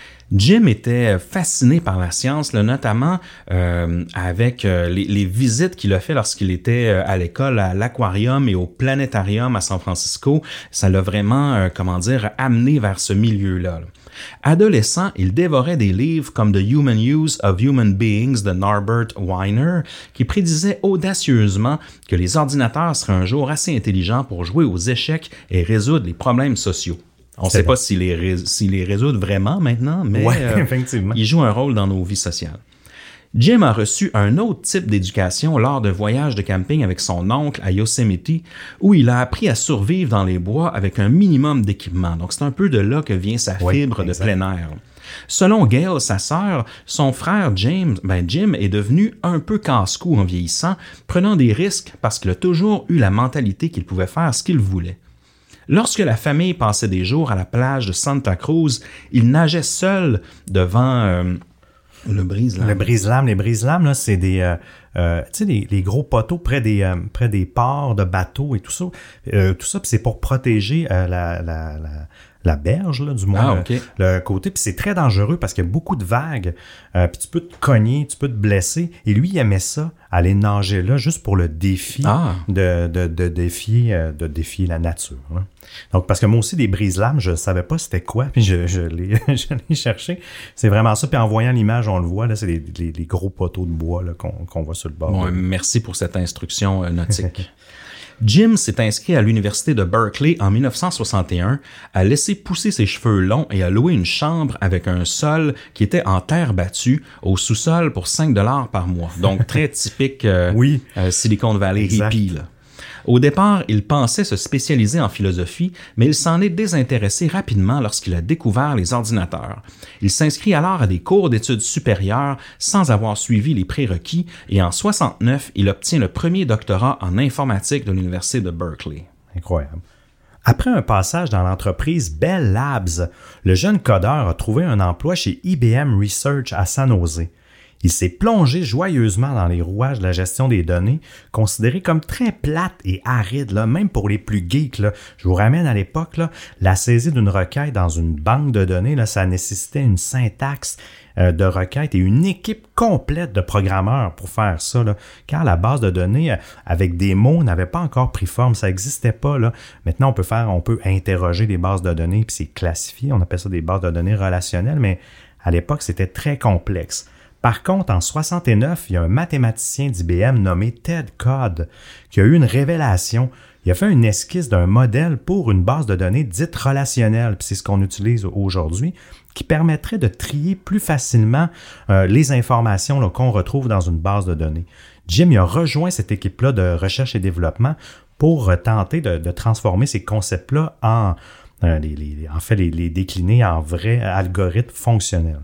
Jim était fasciné par la science, là, notamment euh, avec euh, les, les visites qu'il a fait lorsqu'il était euh, à l'école à l'aquarium et au planétarium à San Francisco. Ça l'a vraiment, euh, comment dire, amené vers ce milieu-là. Là. Adolescent, il dévorait des livres comme The Human Use of Human Beings de Norbert Wiener, qui prédisait audacieusement que les ordinateurs seraient un jour assez intelligents pour jouer aux échecs et résoudre les problèmes sociaux. On ne sait bon. pas s'ils les, rés- s'ils les résoudent vraiment maintenant, mais ouais, euh, effectivement. ils jouent un rôle dans nos vies sociales. Jim a reçu un autre type d'éducation lors de voyages de camping avec son oncle à Yosemite, où il a appris à survivre dans les bois avec un minimum d'équipement. Donc, c'est un peu de là que vient sa fibre oui, de plein air. Selon Gail, sa sœur, son frère James, ben Jim est devenu un peu casse-cou en vieillissant, prenant des risques parce qu'il a toujours eu la mentalité qu'il pouvait faire ce qu'il voulait. Lorsque la famille passait des jours à la plage de Santa Cruz, il nageait seul devant euh, le brise-lames. Le brise-lames, les brise-lames, là, c'est des, euh, euh, tu sais, les, les gros poteaux près des, euh, près des ports de bateaux et tout ça. Euh, tout ça, puis c'est pour protéger euh, la, la, la, la berge, là, du moins, ah, okay. le, le côté. Puis c'est très dangereux parce qu'il y a beaucoup de vagues. Euh, puis tu peux te cogner, tu peux te blesser. Et lui, il aimait ça, aller nager là, juste pour le défi ah. de, de, de, défier, de défier la nature. Hein. Donc, parce que moi aussi, des brise-lames, je savais pas c'était quoi, puis je, je, l'ai, je l'ai cherché. C'est vraiment ça, puis en voyant l'image, on le voit, là, c'est les, les, les gros poteaux de bois là, qu'on, qu'on voit sur le bord. Bon, merci pour cette instruction euh, nautique. Jim s'est inscrit à l'université de Berkeley en dix-neuf cent soixante et un, a laissé pousser ses cheveux longs et a loué une chambre avec un sol qui était en terre battue au sous-sol pour cinq dollars par mois. Donc, très typique euh, oui. euh, Silicon Valley exact. hippie, là. Au départ, il pensait se spécialiser en philosophie, mais il s'en est désintéressé rapidement lorsqu'il a découvert les ordinateurs. Il s'inscrit alors à des cours d'études supérieures sans avoir suivi les prérequis et en soixante-neuf, il obtient le premier doctorat en informatique de l'université de Berkeley. Incroyable. Après un passage dans l'entreprise Bell Labs, le jeune codeur a trouvé un emploi chez I B M Research à San Jose. Il s'est plongé joyeusement dans les rouages de la gestion des données, considérées comme très plates et arides, là, même pour les plus geeks. Là. Je vous ramène à l'époque, là, la saisie d'une requête dans une banque de données, là, ça nécessitait une syntaxe euh, de requête et une équipe complète de programmeurs pour faire ça, là, car la base de données euh, avec des mots n'avait pas encore pris forme, ça n'existait pas. Là. Maintenant, on peut faire, on peut interroger des bases de données, puis c'est classifié, on appelle ça des bases de données relationnelles, mais à l'époque, c'était très complexe. Par contre, en soixante-neuf, il y a un mathématicien d'I B M nommé Ted Codd qui a eu une révélation. Il a fait une esquisse d'un modèle pour une base de données dite relationnelle, puis c'est ce qu'on utilise aujourd'hui, qui permettrait de trier plus facilement euh, les informations là, qu'on retrouve dans une base de données. Jim il a rejoint cette équipe-là de recherche et développement pour euh, tenter de, de transformer ces concepts-là en, euh, les, les, en fait, les, les décliner en vrais algorithmes fonctionnels.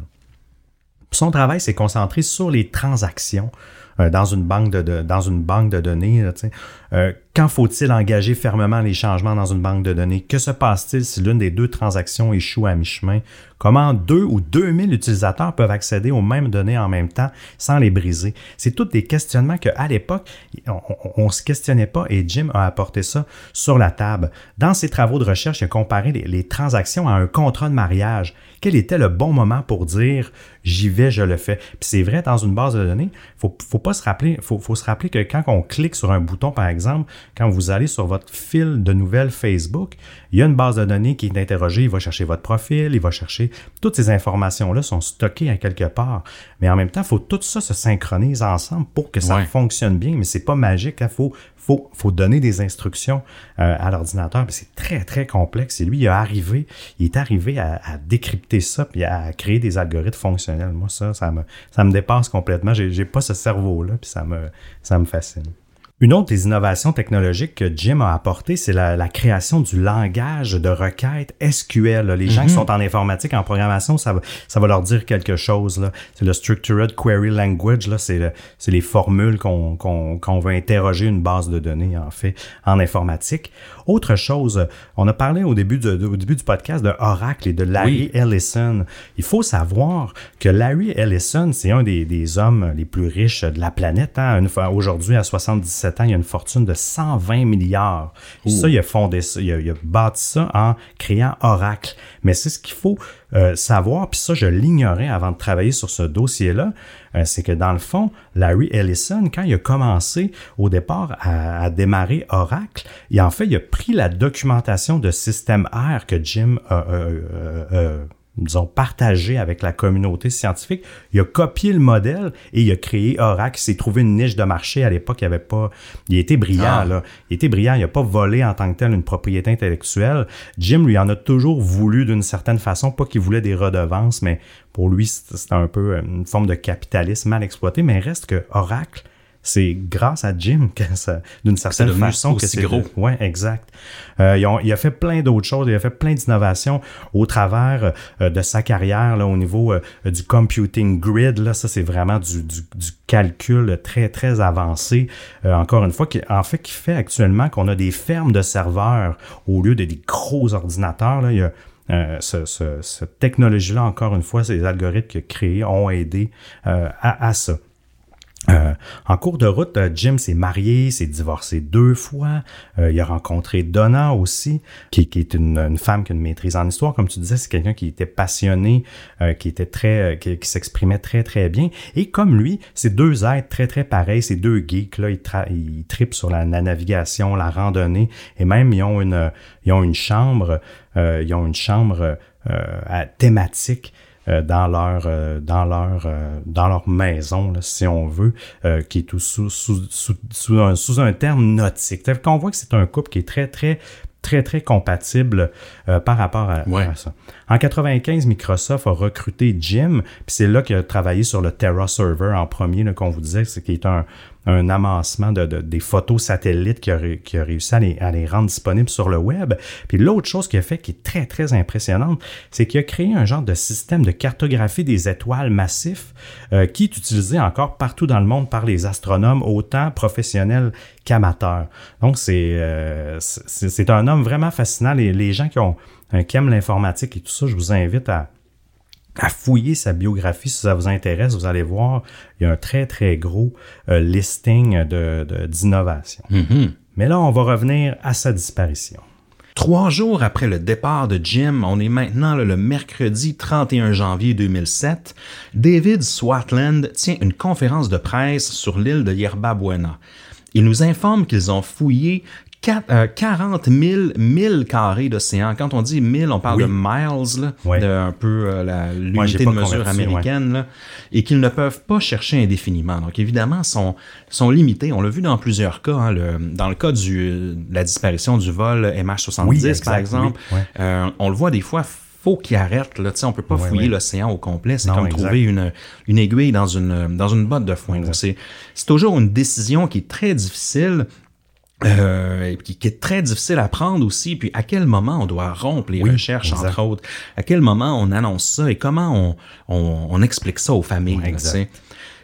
Son travail s'est concentré sur les transactions euh, dans une banque de, de dans une banque de données. Là, euh, Quand faut-il engager fermement les changements dans une banque de données? Que se passe-t-il si l'une des deux transactions échoue à mi-chemin? Comment deux ou deux mille utilisateurs peuvent accéder aux mêmes données en même temps sans les briser? C'est tous des questionnements qu'à l'époque, on ne se questionnait pas et Jim a apporté ça sur la table. Dans ses travaux de recherche, il a comparé les, les transactions à un contrat de mariage. Quel était le bon moment pour dire « j'y vais, je le fais ». Puis c'est vrai, dans une base de données, il faut, faut pas se rappeler, faut, faut se rappeler que quand on clique sur un bouton, par exemple, quand vous allez sur votre fil de nouvelles Facebook, il y a une base de données qui est interrogée, il va chercher votre profil, il va chercher... Toutes ces informations-là sont stockées à quelque part. Mais en même temps, il faut tout ça se synchronise ensemble pour que ça ouais. fonctionne bien. Mais c'est pas magique. Il faut, faut, faut donner des instructions euh, à l'ordinateur. C'est très, très complexe. Et lui, il est arrivé, il est arrivé à, à décrypter ça puis à créer des algorithmes fonctionnels. Moi, ça, ça me, ça me dépasse complètement. J'ai, j'ai pas ce cerveau-là puis ça me, ça me fascine. Une autre des innovations technologiques que Jim a apportées, c'est la, la création du langage de requête S Q L. Là. Les mm-hmm. gens qui sont en informatique, en programmation, ça va, ça va leur dire quelque chose. Là. C'est le Structured Query Language. Là. C'est, le, c'est les formules qu'on, qu'on, qu'on veut interroger une base de données, en fait, en informatique. Autre chose, on a parlé au début, de, au début du podcast de Oracle et de Larry oui. Ellison. Il faut savoir que Larry Ellison, c'est un des, des hommes les plus riches de la planète. Hein. Une fois, aujourd'hui, à soixante-dix-sept ans, il a une fortune de cent vingt milliards. Ouh. Ça, il a fondé ça, il a, il a bâti ça en créant Oracle. Mais c'est ce qu'il faut euh, savoir, puis ça, je l'ignorais avant de travailler sur ce dossier-là, euh, c'est que dans le fond, Larry Ellison, quand il a commencé au départ à, à démarrer Oracle, il, en fait, il a pris la documentation de système R que Jim a euh, euh, euh, disons, partagé avec la communauté scientifique. Il a copié le modèle et il a créé Oracle. Il s'est trouvé une niche de marché. À l'époque, il avait pas... Il était brillant, ah. là. Il était brillant. Il n'a pas volé en tant que tel une propriété intellectuelle. Jim, lui, en a toujours voulu d'une certaine façon. Pas qu'il voulait des redevances, mais pour lui, c'était un peu une forme de capitalisme mal exploité. Mais il reste que Oracle, c'est grâce à Jim que ça, d'une certaine c'est façon, que c'est gros. Oui, exact. Euh, ils ont, il a fait plein d'autres choses, il a fait plein d'innovations au travers euh, de sa carrière là, au niveau euh, du computing grid. Là, ça, c'est vraiment du, du, du calcul très, très avancé. Euh, encore une fois, qui, en fait, qui fait actuellement qu'on a des fermes de serveurs au lieu de des gros ordinateurs. Là, il y a Euh, ce, ce, cette technologie-là, encore une fois, ces algorithmes qu'il a créés ont aidé euh, à, à ça. Euh, en cours de route, euh, Jim s'est marié, s'est divorcé deux fois. Euh, il a rencontré Donna aussi, qui, qui est une, une femme qui a une maîtrise en histoire. Comme tu disais, c'est quelqu'un qui était passionné, euh, qui était très, euh, qui, qui s'exprimait très très bien. Et comme lui, c'est deux êtres très très pareils, ces deux geeks là, ils, tra- ils trippent sur la, la navigation, la randonnée, et même ils ont une, ils ont une chambre, euh, ils ont une chambre euh, à, thématique. Euh, dans leur euh, dans leur euh, dans leur maison là, si on veut euh, qui est tout sous sous sous sous un, sous un terme nautique. C'est-à-dire qu'on voit que c'est un couple qui est très très très très compatible euh, par rapport à, ouais. à ça. En quatre-vingt-quinze, Microsoft a recruté Jim, puis c'est là qu'il a travaillé sur le Terra Server en premier là, qu'on vous disait, c'est qui est un un amassement de, de des photos satellites qui a, qui a réussi à les, à les rendre disponibles sur le web. Puis l'autre chose qu'il a fait qui est très, très impressionnante, c'est qu'il a créé un genre de système de cartographie des étoiles massifs euh, qui est utilisé encore partout dans le monde par les astronomes, autant professionnels qu'amateurs. Donc, c'est, euh, c'est, c'est un homme vraiment fascinant. Les, les gens qui, ont, euh, qui aiment l'informatique et tout ça, je vous invite à à fouiller sa biographie si ça vous intéresse. Vous allez voir, il y a un très, très gros euh, listing de, de, d'innovation. Mm-hmm. Mais là, on va revenir à sa disparition. Trois jours après le départ de Jim, on est maintenant là, le mercredi trente et un janvier deux mille sept, David Swatland tient une conférence de presse sur l'île de Yerba Buena. Il nous informe qu'ils ont fouillé quarante mille milles carrés d'océan. Quand on dit mille, on parle oui. de miles, là, ouais. de un peu euh, la, l'unité ouais, de mesure américaine, ouais. là, et qu'ils ne peuvent pas chercher indéfiniment. Donc, évidemment, sont sont limités. On l'a vu dans plusieurs cas. Hein, le, dans le cas du, de la disparition du vol M H soixante-dix, oui, exact, par exemple, oui, ouais. euh, on le voit des fois, faut qu'il arrête. Là, on peut pas ouais, fouiller ouais. l'océan au complet. C'est non, comme exact. trouver une, une aiguille dans une, dans une botte de foin. Donc, c'est, c'est toujours une décision qui est très difficile. Euh, qui, qui est très difficile à prendre aussi, puis à quel moment on doit rompre les oui, recherches, exact. entre autres, à quel moment on annonce ça et comment on, on, on explique ça aux familles. Oui, là,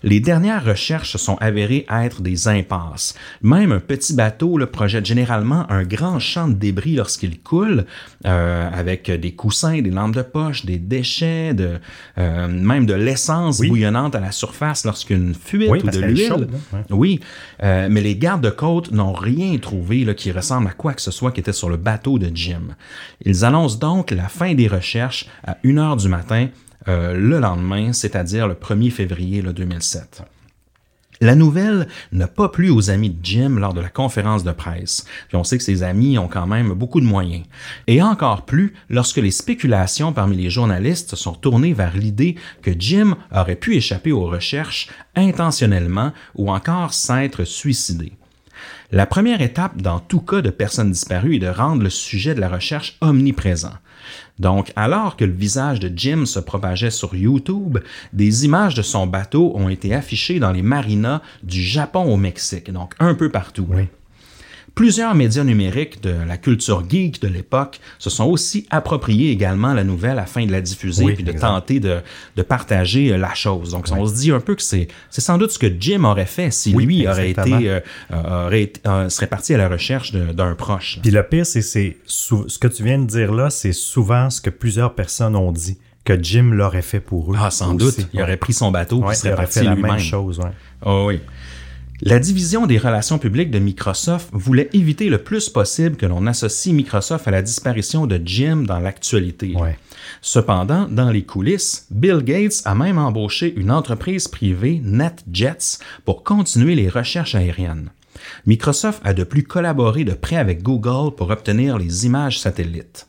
Les dernières recherches se sont avérées être des impasses. Même un petit bateau là, projette généralement un grand champ de débris lorsqu'il coule, euh, avec des coussins, des lampes de poche, des déchets, de, euh, même de l'essence oui. bouillonnante à la surface lorsqu'une fuite oui, ou de l'huile. Chaude, hein? Ouais. Oui, euh, mais les gardes-côtes n'ont rien trouvé là, qui ressemble à quoi que ce soit qui était sur le bateau de Jim. Ils annoncent donc la fin des recherches à une heure du matin, Euh, le lendemain, c'est-à-dire le premier février là, deux mille sept. La nouvelle n'a pas plu aux amis de Jim lors de la conférence de presse. Puis on sait que ses amis ont quand même beaucoup de moyens. Et encore plus lorsque les spéculations parmi les journalistes se sont tournées vers l'idée que Jim aurait pu échapper aux recherches intentionnellement ou encore s'être suicidé. La première étape dans tout cas de personnes disparues est de rendre le sujet de la recherche omniprésent. Donc, alors que le visage de Jim se propageait sur YouTube, des images de son bateau ont été affichées dans les marinas du Japon au Mexique, donc un peu partout. Oui. Plusieurs médias numériques de la culture geek de l'époque se sont aussi appropriés également la nouvelle afin de la diffuser oui, puis de exact. tenter de, de partager la chose. Donc, oui. on se dit un peu que c'est, c'est sans doute ce que Jim aurait fait si oui, lui aurait exactement. été, euh, aurait été, euh, serait parti à la recherche de, d'un proche. Puis le pire, c'est, c'est sou- ce que tu viens de dire là, c'est souvent ce que plusieurs personnes ont dit, que Jim l'aurait fait pour eux. Ah, sans aussi. doute. Il ouais. aurait pris son bateau et ouais, serait il aurait parti fait la lui-même. même chose. Ouais. Oh oui. La division des relations publiques de Microsoft voulait éviter le plus possible que l'on associe Microsoft à la disparition de Jim dans l'actualité. Ouais. Cependant, dans les coulisses, Bill Gates a même embauché une entreprise privée, NetJets, pour continuer les recherches aériennes. Microsoft a de plus collaboré de près avec Google pour obtenir les images satellites,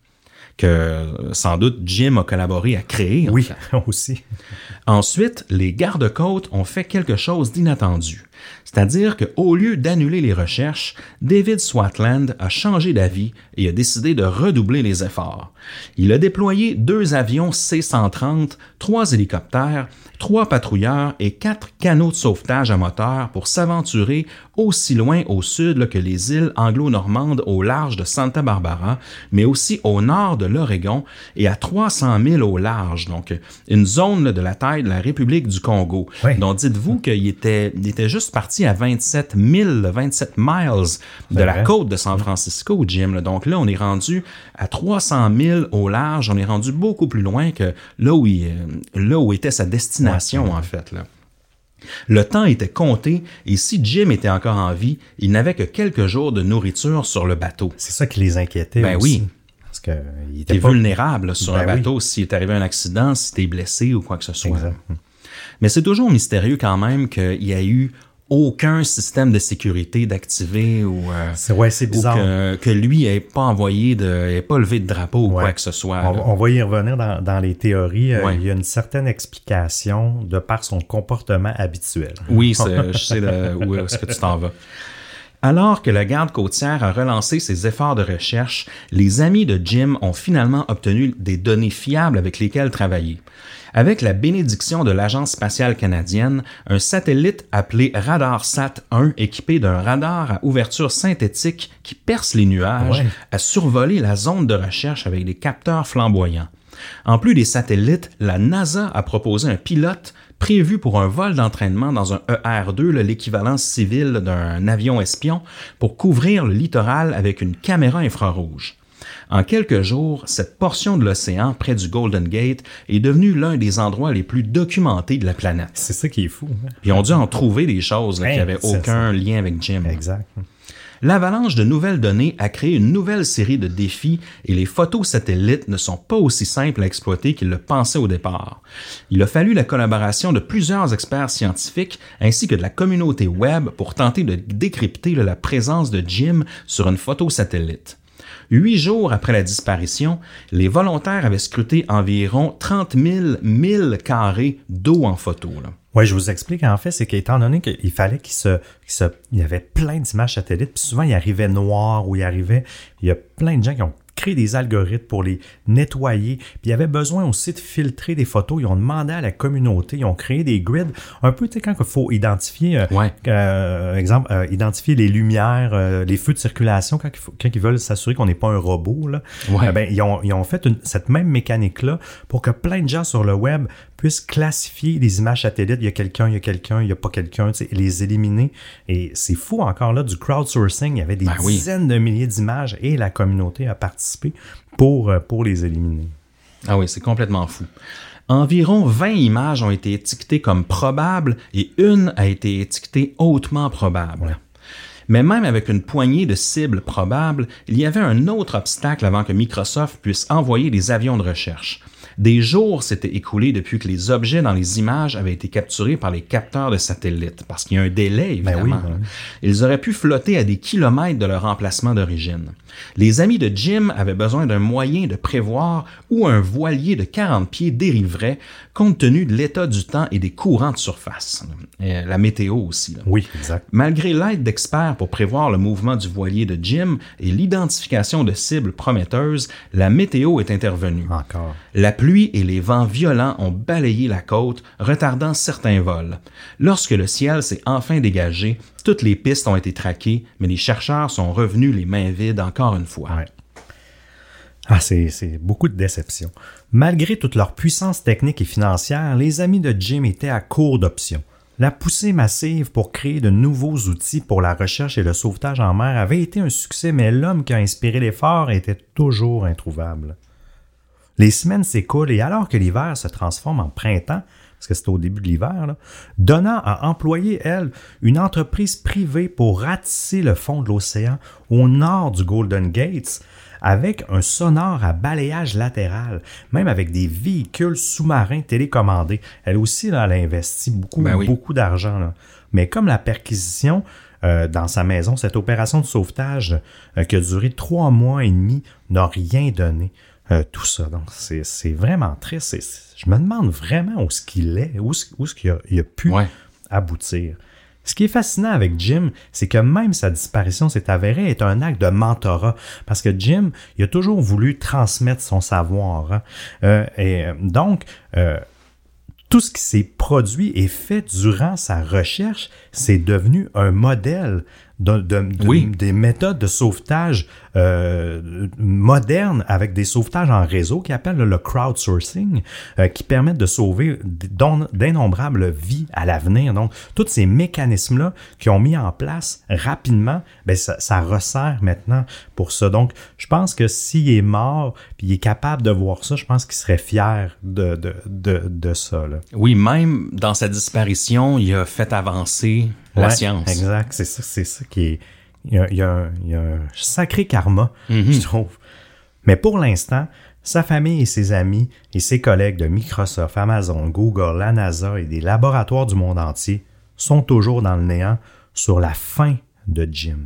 que sans doute Jim a collaboré à créer. Oui, fait. aussi. Ensuite, les gardes-côtes ont fait quelque chose d'inattendu. C'est-à-dire qu'au lieu d'annuler les recherches, David Swatland a changé d'avis et a décidé de redoubler les efforts. Il a déployé deux avions C cent trente, trois hélicoptères, trois patrouilleurs et quatre canots de sauvetage à moteur pour s'aventurer aussi loin au sud là, que les îles anglo-normandes au large de Santa Barbara, mais aussi au nord de l'Oregon et à trois cents milles au large, donc une zone là, de la taille de la République du Congo. Oui. Donc dites-vous qu'il était, il était juste parti à vingt-sept milles, vingt-sept miles de C'est la vrai. côte de San Francisco, Jim. Là. Donc là, on est rendu à trois cents milles au large, on est rendu beaucoup plus loin que là où, il, là où était sa destination, ouais. en fait. Là. Le temps était compté et si Jim était encore en vie, il n'avait que quelques jours de nourriture sur le bateau. C'est ça qui les inquiétait Ben aussi. oui. Parce que il était T'es pas... vulnérable là, sur Ben un bateau oui. s'il est arrivé un accident, si t'es blessé ou quoi que ce soit. Exact. Mais c'est toujours mystérieux quand même qu'il y a eu aucun système de sécurité d'activer ou, euh, C'est, ouais, c'est ou bizarre. que, que lui n'ait pas envoyé de, ait pas levé de drapeau ou Ouais. quoi que ce soit. On, là. on va y revenir dans, dans les théories. Euh, Ouais. Il y a une certaine explication de par son comportement habituel. Oui, c'est, je sais de, où est-ce que tu t'en vas. Alors que la garde côtière a relancé ses efforts de recherche, les amis de Jim ont finalement obtenu des données fiables avec lesquelles travailler. Avec la bénédiction de l'Agence spatiale canadienne, un satellite appelé RadarSat un, équipé d'un radar à ouverture synthétique qui perce les nuages, Ouais. a survolé la zone de recherche avec des capteurs flamboyants. En plus des satellites, la NASA a proposé un pilote prévu pour un vol d'entraînement dans un E R deux, l'équivalent civil d'un avion espion, pour couvrir le littoral avec une caméra infrarouge. En quelques jours, cette portion de l'océan, près du Golden Gate, est devenue l'un des endroits les plus documentés de la planète. C'est ça qui est fou. Hein? Ils ont dû en trouver des choses là, Hey, qui n'avaient c'est aucun lien avec Jim. Exact. L'avalanche de nouvelles données a créé une nouvelle série de défis et les photos satellites ne sont pas aussi simples à exploiter qu'ils le pensaient au départ. Il a fallu la collaboration de plusieurs experts scientifiques ainsi que de la communauté web pour tenter de décrypter la présence de Jim sur une photo satellite. Huit jours après la disparition, les volontaires avaient scruté environ trente mille milles carrés d'eau en photo. Là. Oui, je vous explique. En fait, c'est qu'étant donné qu'il fallait qu'il se, qu'il se... Il y avait plein d'images satellites, puis souvent, il arrivait noir ou il arrivait... Il y a plein de gens qui ont créé des algorithmes pour les nettoyer. Puis il y avait besoin aussi de filtrer des photos. Ils ont demandé à la communauté, ils ont créé des grids. Un peu, tu sais, quand il faut identifier... Euh, Ouais. euh, exemple, euh, identifier les lumières, euh, les feux de circulation, quand, il faut, quand ils veulent s'assurer qu'on n'est pas un robot, là. Ouais. Eh ben, ils ont, ils ont fait une, cette même mécanique-là pour que plein de gens sur le web puisse classifier les images satellites. Il y a quelqu'un, il y a quelqu'un, il n'y a pas quelqu'un, tu sais, les éliminer. Et c'est fou encore là, du crowdsourcing. Il y avait des ben dizaines oui. de milliers d'images et la communauté a participé pour, pour les éliminer. Ah oui, c'est complètement fou. Environ vingt images ont été étiquetées comme probables et une a été étiquetée hautement probable. Ouais. Mais même avec une poignée de cibles probables, il y avait un autre obstacle avant que Microsoft puisse envoyer des avions de recherche. Des jours s'étaient écoulés depuis que les objets dans les images avaient été capturés par les capteurs de satellites, parce qu'il y a un délai, évidemment. Ben oui, ben oui. Ils auraient pu flotter à des kilomètres de leur emplacement d'origine. Les amis de Jim avaient besoin d'un moyen de prévoir où un voilier de quarante pieds dériverait, compte tenu de l'état du temps et des courants de surface. Et la météo aussi. Là. Oui, exact. Malgré l'aide d'experts pour prévoir le mouvement du voilier de Jim et l'identification de cibles prometteuses, la météo est intervenue. Encore. La pluie et les vents violents ont balayé la côte, retardant certains vols. Lorsque le ciel s'est enfin dégagé, toutes les pistes ont été traquées, mais les chercheurs sont revenus les mains vides encore une fois. Ouais. Ah, c'est, c'est beaucoup de déception. Malgré toute leur puissance technique et financière, les amis de Jim étaient à court d'options. La poussée massive pour créer de nouveaux outils pour la recherche et le sauvetage en mer avait été un succès, mais l'homme qui a inspiré l'effort était toujours introuvable. Les semaines s'écoulent et alors que l'hiver se transforme en printemps, parce que c'est au début de l'hiver, là, Donna a employé, elle, une entreprise privée pour ratisser le fond de l'océan au nord du Golden Gates avec un sonore à balayage latéral, même avec des véhicules sous-marins télécommandés. Elle aussi, là, elle a investi beaucoup, ben oui. beaucoup d'argent. Là. Mais comme la perquisition euh, dans sa maison, cette opération de sauvetage euh, qui a duré trois mois et demi n'a rien donné. Euh, tout ça. Donc, c'est, c'est vraiment triste. C'est, c'est, je me demande vraiment où est-ce qu'il est, où est-ce, où est-ce qu'il a, il a pu ouais. aboutir. Ce qui est fascinant avec Jim, c'est que même sa disparition s'est avérée être un acte de mentorat. Parce que Jim, il a toujours voulu transmettre son savoir. Hein. Euh, et donc, euh, tout ce qui s'est produit et fait durant sa recherche, c'est devenu un modèle de, de, de, oui. des méthodes de sauvetage euh, modernes avec des sauvetages en réseau qui appellent le crowdsourcing, euh, qui permettent de sauver d'innombrables vies à l'avenir. Donc, tous ces mécanismes-là qui ont mis en place rapidement, ben ça, ça resserre maintenant pour ça. Donc, je pense que s'il est mort puis il est capable de voir ça, je pense qu'il serait fier de, de, de, de ça. Là. Oui, même dans sa disparition, il a fait avancer la ouais, science. Exact, c'est ça, c'est ça qui est... Il y a, il y a, un, il y a un sacré karma, mm-hmm. je trouve. Mais pour l'instant, sa famille et ses amis et ses collègues de Microsoft, Amazon, Google, la NASA et des laboratoires du monde entier sont toujours dans le néant sur la fin de Jim.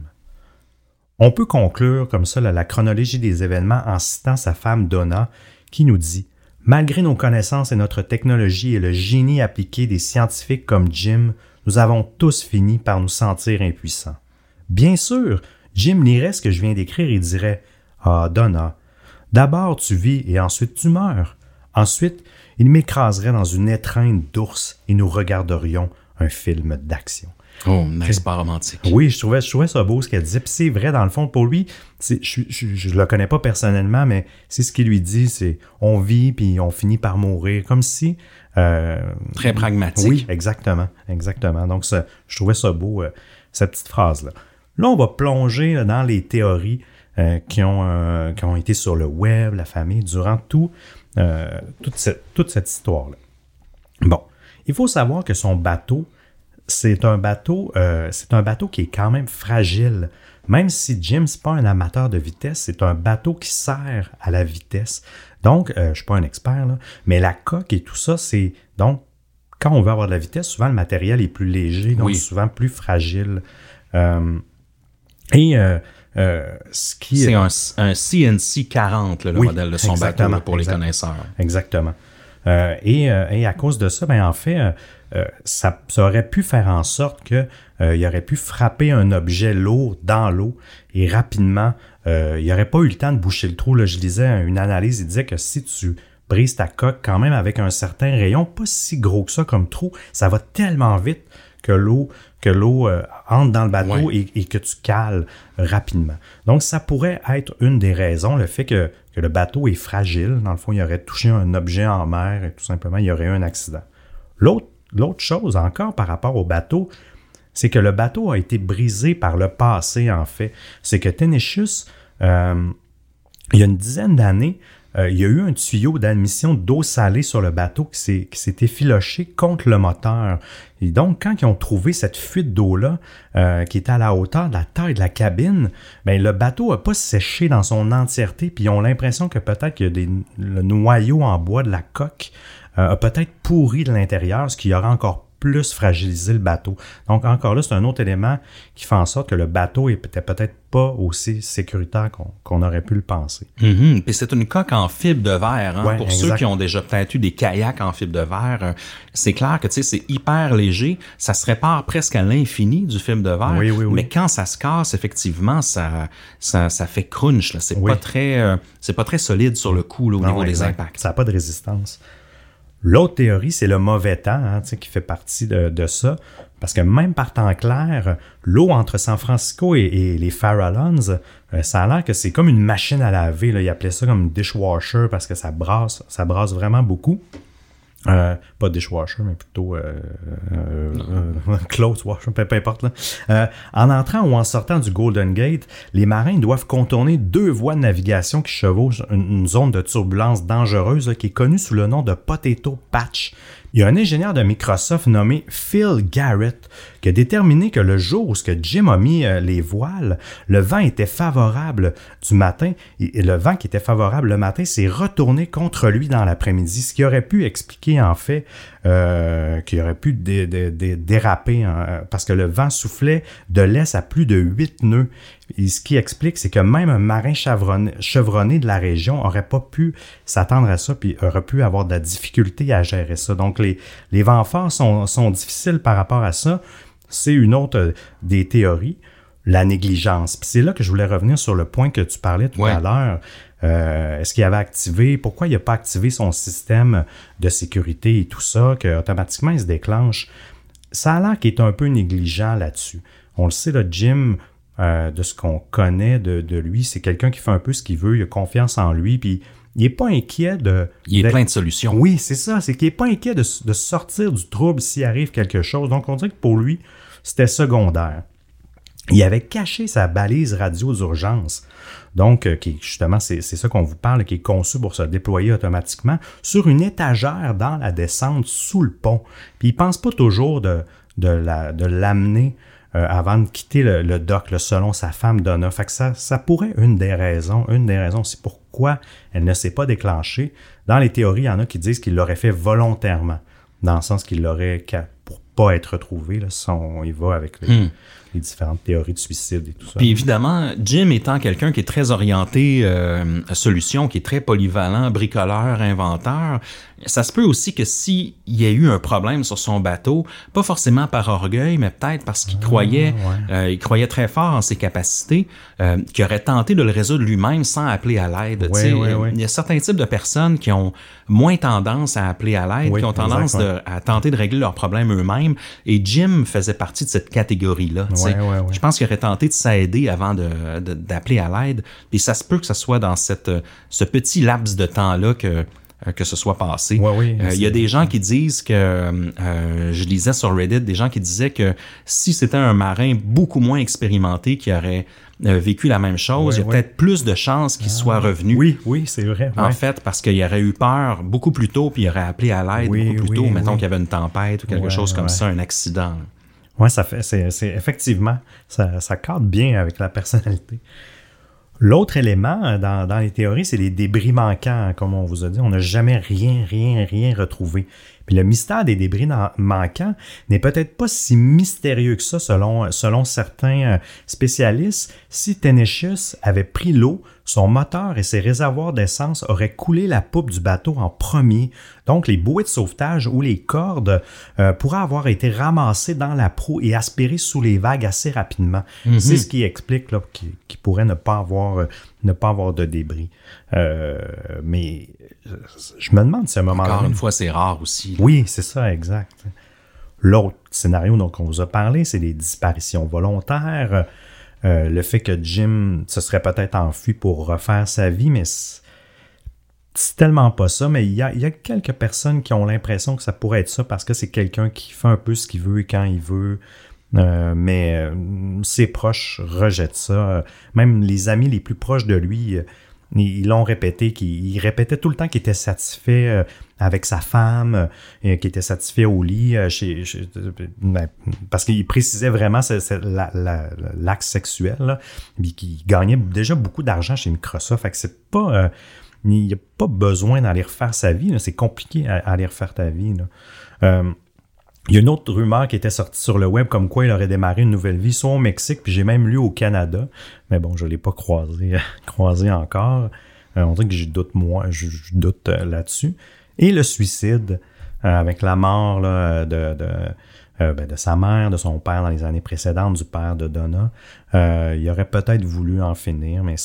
On peut conclure comme ça la, la chronologie des événements en citant sa femme Donna qui nous dit « Malgré nos connaissances et notre technologie et le génie appliqué des scientifiques comme Jim, nous avons tous fini par nous sentir impuissants. Bien sûr, Jim lirait ce que je viens d'écrire et dirait « Ah, Donna, d'abord tu vis et ensuite tu meurs. Ensuite, il m'écraserait dans une étreinte d'ours et nous regarderions un film d'action. » Oh, n'est-ce pas romantique? Oui, je trouvais, je trouvais ça beau ce qu'elle disait. Puis c'est vrai, dans le fond, pour lui, c'est, je, je, je le connais pas personnellement, mais c'est ce qu'il lui dit, c'est on vit puis on finit par mourir. Comme si... Euh, Très pragmatique. Oui, exactement. Exactement. Donc, ça, je trouvais ça beau, euh, cette petite phrase-là. Là, on va plonger là, dans les théories euh, qui, ont, euh, qui ont été sur le web, la famille, durant tout, euh, toute, cette, toute cette histoire-là. Bon, il faut savoir que son bateau, c'est un bateau, euh, c'est un bateau qui est quand même fragile. Même si Jim, c'est pas un amateur de vitesse, c'est un bateau qui sert à la vitesse. Donc, euh, je suis pas un expert, là, mais la coque et tout ça, c'est... Donc, quand on veut avoir de la vitesse, souvent le matériel est plus léger, donc oui. souvent plus fragile. Euh, et euh, euh, ce qui c'est un, un C N C quarante, là, le oui, modèle de son bateau, là, pour exact, les connaisseurs. Exactement. Euh, et, euh, et à cause de ça, ben en fait, euh, euh, ça, ça aurait pu faire en sorte que euh, il aurait pu frapper un objet lourd dans l'eau et rapidement, euh, il n'aurait pas eu le temps de boucher le trou. Là, je lisais une analyse, il disait que si tu brises ta coque quand même avec un certain rayon, pas si gros que ça comme trou, ça va tellement vite que l'eau que l'eau euh, entre dans le bateau Ouais. et, et que tu cales rapidement. Donc, ça pourrait être une des raisons, le fait que, que le bateau est fragile. Dans le fond, il aurait touché un objet en mer et tout simplement, il y aurait eu un accident. L'autre, l'autre chose encore par rapport au bateau, c'est que le bateau a été brisé par le passé, en fait. C'est que Tenacious, euh, il y a une dizaine d'années, euh, il y a eu un tuyau d'admission d'eau salée sur le bateau qui s'est, qui s'est effiloché contre le moteur. Et donc, quand ils ont trouvé cette fuite d'eau-là, euh, qui était à la hauteur de la taille de la cabine, ben, le bateau n'a pas séché dans son entièreté, puis ils ont l'impression que peut-être qu'il y a des, le noyau en bois de la coque euh, a peut-être pourri de l'intérieur, ce qui aurait encore plus fragilisé le bateau. Donc, encore là, c'est un autre élément qui fait en sorte que le bateau était peut-être pas aussi sécuritaire qu'on, qu'on aurait pu le penser. Mm-hmm. Puis c'est une coque en fibre de verre. Hein? Ouais, Pour exact. ceux qui ont déjà peut-être eu des kayaks en fibre de verre, euh, c'est clair que tu sais, c'est hyper léger. Ça se répare presque à l'infini du fibre de verre. Oui, oui, oui. Mais quand ça se casse, effectivement, ça, ça, ça fait crunch. Là. C'est Oui. pas très, euh, c'est pas très solide sur le coup là, au Non, niveau des exact. impacts. Ça n'a pas de résistance. L'autre théorie, c'est le mauvais temps, hein, tu sais, qui fait partie de, de ça. Parce que même par temps clair, l'eau entre San Francisco et, et les Farallones, euh, ça a l'air que c'est comme une machine à laver. Là. Ils appelaient ça comme dishwasher parce que ça brasse, ça brasse vraiment beaucoup. Euh, pas dishwasher, mais plutôt euh, euh, euh, clothes washer, peu, peu importe. Là. Euh, en entrant ou en sortant du Golden Gate, les marins doivent contourner deux voies de navigation qui chevauchent une, une zone de turbulence dangereuse là, qui est connue sous le nom de Potato Patch. Il y a un ingénieur de Microsoft nommé Phil Garrett qui a déterminé que le jour où ce que Jim a mis euh, les voiles, le vent était favorable du matin et, et le vent qui était favorable le matin s'est retourné contre lui dans l'après-midi, ce qui aurait pu expliquer en fait euh, qu'il aurait pu dé, dé, dé, déraper hein, parce que le vent soufflait de l'est à plus de huit nœuds. Et ce qui explique, c'est que même un marin chevronné, chevronné de la région n'aurait pas pu s'attendre à ça puis aurait pu avoir de la difficulté à gérer ça. Donc, les, les vents forts sont, sont difficiles par rapport à ça. C'est une autre euh, des théories, la négligence. Puis c'est là que je voulais revenir sur le point que tu parlais tout Ouais. à l'heure. Euh, est-ce qu'il avait activé, pourquoi il n'a pas activé son système de sécurité et tout ça, qu'automatiquement il se déclenche? Ça a l'air qu'il est un peu négligent là-dessus. On le sait, là, Jim... Euh, de ce qu'on connaît de, de lui, c'est quelqu'un qui fait un peu ce qu'il veut, il a confiance en lui, puis il n'est pas inquiet de... Il est de... plein de solutions. Oui, c'est ça, c'est qu'il n'est pas inquiet de, de sortir du trouble s'il arrive quelque chose. Donc, on dirait que pour lui, c'était secondaire. Il avait caché sa balise radio d'urgence, donc euh, qui justement, c'est, c'est ça qu'on vous parle, qui est conçu pour se déployer automatiquement, sur une étagère dans la descente sous le pont. Puis il pense pas toujours de, de, la, de l'amener Euh, avant de quitter le, le dock, là, selon sa femme Donna. Fait que ça, ça pourrait une des raisons, une des raisons, c'est pourquoi elle ne s'est pas déclenchée. Dans les théories, il y en a qui disent qu'il l'aurait fait volontairement, dans le sens qu'il l'aurait, pour pas être retrouvé, là, si on y va avec les, hmm. les différentes théories de suicide et tout ça. Puis évidemment, Jim étant quelqu'un qui est très orienté euh, solution, qui est très polyvalent, bricoleur, inventeur, ça se peut aussi que s'il y a eu un problème sur son bateau, pas forcément par orgueil, mais peut-être parce qu'il ah, croyait, ouais. euh, il croyait très fort en ses capacités, euh, qu'il aurait tenté de le résoudre lui-même sans appeler à l'aide. Ouais, ouais, ouais. Il y a certains types de personnes qui ont moins tendance à appeler à l'aide, oui, qui ont tendance exact, ouais. de, à tenter de régler leurs problèmes eux-mêmes. Et Jim faisait partie de cette catégorie-là. Ouais, ouais, ouais. Je pense qu'il aurait tenté de s'aider avant de, de, d'appeler à l'aide. Et ça se peut que ce soit dans cette, ce petit laps de temps-là que que ce soit passé. Ouais, oui, euh, il y a des gens qui disent que, euh, je lisais sur Reddit, des gens qui disaient que si c'était un marin beaucoup moins expérimenté qui aurait euh, vécu la même chose, ouais, il y a ouais. peut-être plus de chances qu'il ah, soit revenu. Oui, oui, c'est vrai. En ouais. fait, parce qu'il aurait eu peur beaucoup plus tôt, puis il aurait appelé à l'aide oui, beaucoup plus oui, tôt, mettons oui. qu'il y avait une tempête ou quelque ouais, chose comme ouais. ça, un accident. Oui, ça fait, c'est, c'est effectivement, ça, ça cadre bien avec la personnalité. L'autre élément dans, dans les théories, c'est les débris manquants, comme on vous a dit. On n'a jamais rien, rien, rien retrouvé. Puis le mystère des débris manquants n'est peut-être pas si mystérieux que ça selon, selon certains spécialistes. Si Tenacious avait pris l'eau, son moteur et ses réservoirs d'essence auraient coulé la poupe du bateau en premier. Donc les bouées de sauvetage ou les cordes euh, pourraient avoir été ramassées dans la proue et aspirées sous les vagues assez rapidement. Mm-hmm. C'est ce qui explique là, qu'il, qu'il pourrait ne pas avoir, euh, ne pas avoir de débris. Euh, mais je me demande si à un moment Encore donné... une fois, c'est rare aussi. Là. Oui, c'est ça, exact. L'autre scénario dont on vous a parlé, c'est les disparitions volontaires. Euh, le fait que Jim se serait peut-être enfui pour refaire sa vie, mais c'est, c'est tellement pas ça. Mais il y a, il y a quelques personnes qui ont l'impression que ça pourrait être ça parce que c'est quelqu'un qui fait un peu ce qu'il veut et quand il veut. Euh, mais euh, ses proches rejettent ça. Même les amis les plus proches de lui, euh, ils l'ont répété, qu'il il répétait tout le temps qu'il était satisfait euh, avec sa femme, euh, qu'il était satisfait au lit, euh, chez, chez, ben, parce qu'il précisait vraiment c'est, c'est la, la, l'acte sexuel, là, puis qu'il gagnait déjà beaucoup d'argent chez Microsoft. Fait que c'est pas, euh, il n'y a pas besoin d'aller refaire sa vie, là, c'est compliqué à, à aller refaire ta vie. Là. Euh, Il y a une autre rumeur qui était sortie sur le web comme quoi il aurait démarré une nouvelle vie, soit au Mexique, puis j'ai même lu au Canada. Mais bon, je ne l'ai pas croisé, croisé encore. Euh, on dirait que je doute, moi, je, je doute euh, là-dessus. Et le suicide, euh, avec la mort là, de, de, euh, ben, de sa mère, de son père dans les années précédentes, du père de Donna. Euh, il aurait peut-être voulu en finir, mais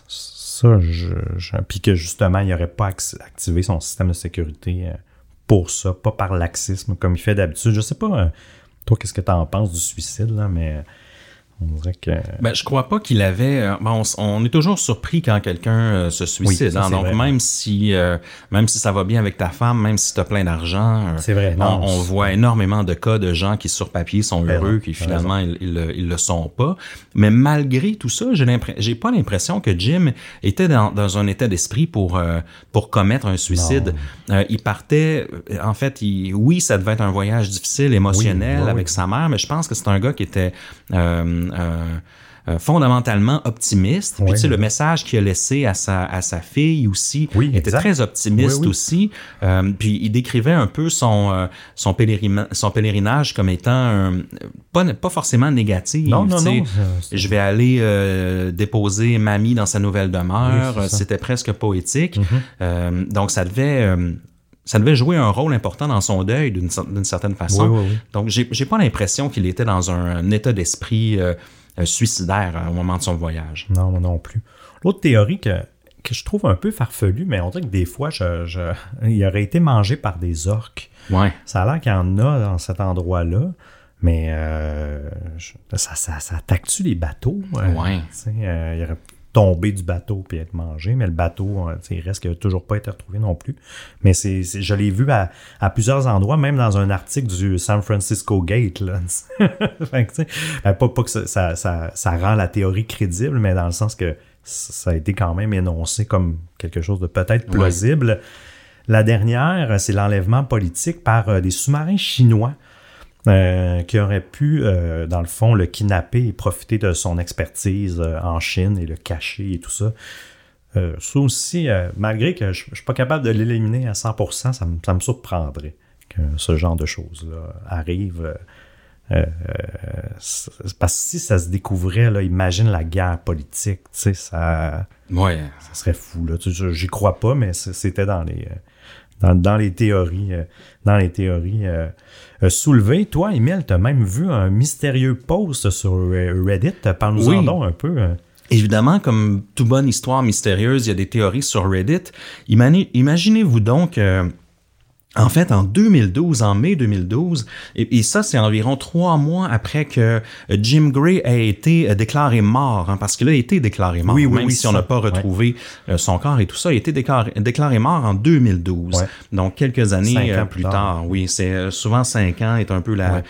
ça, je, je, puis que justement, il n'aurait pas activé son système de sécurité euh, pour ça, pas par laxisme comme il fait d'habitude. Je sais pas, euh, toi, qu'est-ce que tu en penses du suicide, là, mais on dirait que... Ben, je crois pas qu'il avait... Euh, bon, on, on est toujours surpris quand quelqu'un euh, se suicide. Oui, ça, hein, donc, vrai. même si euh, même si ça va bien avec ta femme, même si tu as plein d'argent, euh, c'est vrai, non, on, on voit énormément de cas de gens qui, sur papier, sont ben heureux, non, qui finalement, ils, ils, ils le sont pas. Mais malgré tout ça, j'ai, j'ai pas l'impression que Jim était dans, dans un état d'esprit pour euh, pour commettre un suicide. Euh, il partait... En fait, il, oui, ça devait être un voyage difficile, émotionnel, oui, oui, avec oui. sa mère, mais je pense que c'est un gars qui était... Euh, euh, Euh, fondamentalement optimiste. Puis oui, tu sais, oui. le message qu'il a laissé à sa à sa fille aussi oui, était exact. très optimiste oui, oui. aussi. Euh, puis il décrivait un peu son euh, son pèlerinage son pèlerinage comme étant un, pas pas forcément négatif. Non, non, tu sais. non. C'est... Je vais aller euh, déposer mamie dans sa nouvelle demeure. Oui, c'est ça. C'était presque poétique. Mm-hmm. Euh, donc ça devait euh, ça devait jouer un rôle important dans son deuil d'une, d'une certaine façon. Oui, oui, oui. Donc j'ai j'ai pas l'impression qu'il était dans un, un état d'esprit euh, suicidaire au moment de son voyage. Non, moi non plus. L'autre théorie que, que je trouve un peu farfelue, mais on dirait que des fois, je, je, il aurait été mangé par des orques. Ouais. Ça a l'air qu'il y en a dans cet endroit-là, mais euh, je, ça, ça, ça attaque-tu les bateaux? Euh, Ouais. Tu sais, euh, il aurait tombé du bateau puis être mangé, mais le bateau, euh, il reste qu'il n'a toujours pas été retrouvé non plus. Mais c'est, c'est je l'ai vu à, à plusieurs endroits, même dans un article du San Francisco Gate. Là. Fait que, ben, pas, pas que ça, ça, ça, ça rend la théorie crédible, mais dans le sens que ça a été quand même énoncé comme quelque chose de peut-être plausible. Ouais. La dernière, c'est l'enlèvement politique par euh, des sous-marins chinois. Euh, qui aurait pu, euh, dans le fond, le kidnapper et profiter de son expertise euh, en Chine et le cacher et tout ça. Euh, ça aussi, euh, malgré que je ne suis pas capable de l'éliminer à cent pour cent, ça me, ça me surprendrait que ce genre de choses-là arrive. Euh, euh, parce que si ça se découvrait, là, imagine la guerre politique, tu sais, ça, ouais. ça serait fou. Là. Tu sais, j'y crois pas, mais c'était dans les... Euh, Dans, dans les théories, euh, dans les théories euh, euh, soulevées. Toi, Emile, t'as même vu un mystérieux post sur Reddit. Parle-nous-en oui. donc un peu. Euh. Évidemment, comme toute bonne histoire mystérieuse, il y a des théories sur Reddit. Imani- imaginez-vous donc... Euh, En fait, en deux mille douze, en mai deux mille douze, et, et ça, c'est environ trois mois après que Jim Gray ait été déclaré mort, hein, parce qu'il a été déclaré mort, oui, oui, même oui, si on n'a pas retrouvé ouais. son corps et tout ça, il a été déclaré, déclaré mort en deux mille douze. Ouais. Donc, quelques années euh, plus tard. tard. Oui, c'est euh, souvent cinq ans est un peu la... Ouais.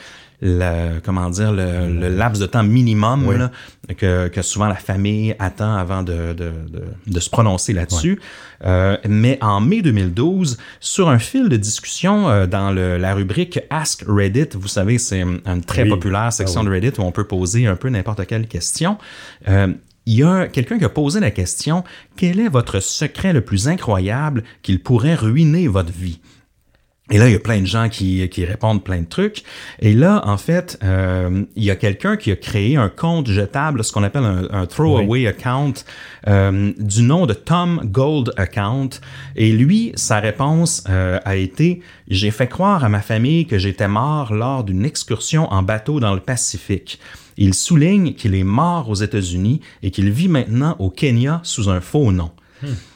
Le, comment dire, le, le laps de temps minimum oui. là, que, que souvent la famille attend avant de, de, de, de se prononcer là-dessus. Ouais. Euh, mais en mai deux mille douze, sur un fil de discussion euh, dans le, la rubrique Ask Reddit, vous savez, c'est une très oui. populaire section ah, oui. de Reddit où on peut poser un peu n'importe quelle question. Euh, il y a quelqu'un qui a posé la question « Quel est votre secret le plus incroyable qu'il pourrait ruiner votre vie? » Et là, il y a plein de gens qui, qui répondent plein de trucs. Et là, en fait, euh, il y a quelqu'un qui a créé un compte jetable, ce qu'on appelle un, un throwaway oui. account, euh, du nom de Tom Gold Account. Et lui, sa réponse euh, a été « J'ai fait croire à ma famille que j'étais mort lors d'une excursion en bateau dans le Pacifique. Il souligne qu'il est mort aux États-Unis et qu'il vit maintenant au Kenya sous un faux nom. Hmm. »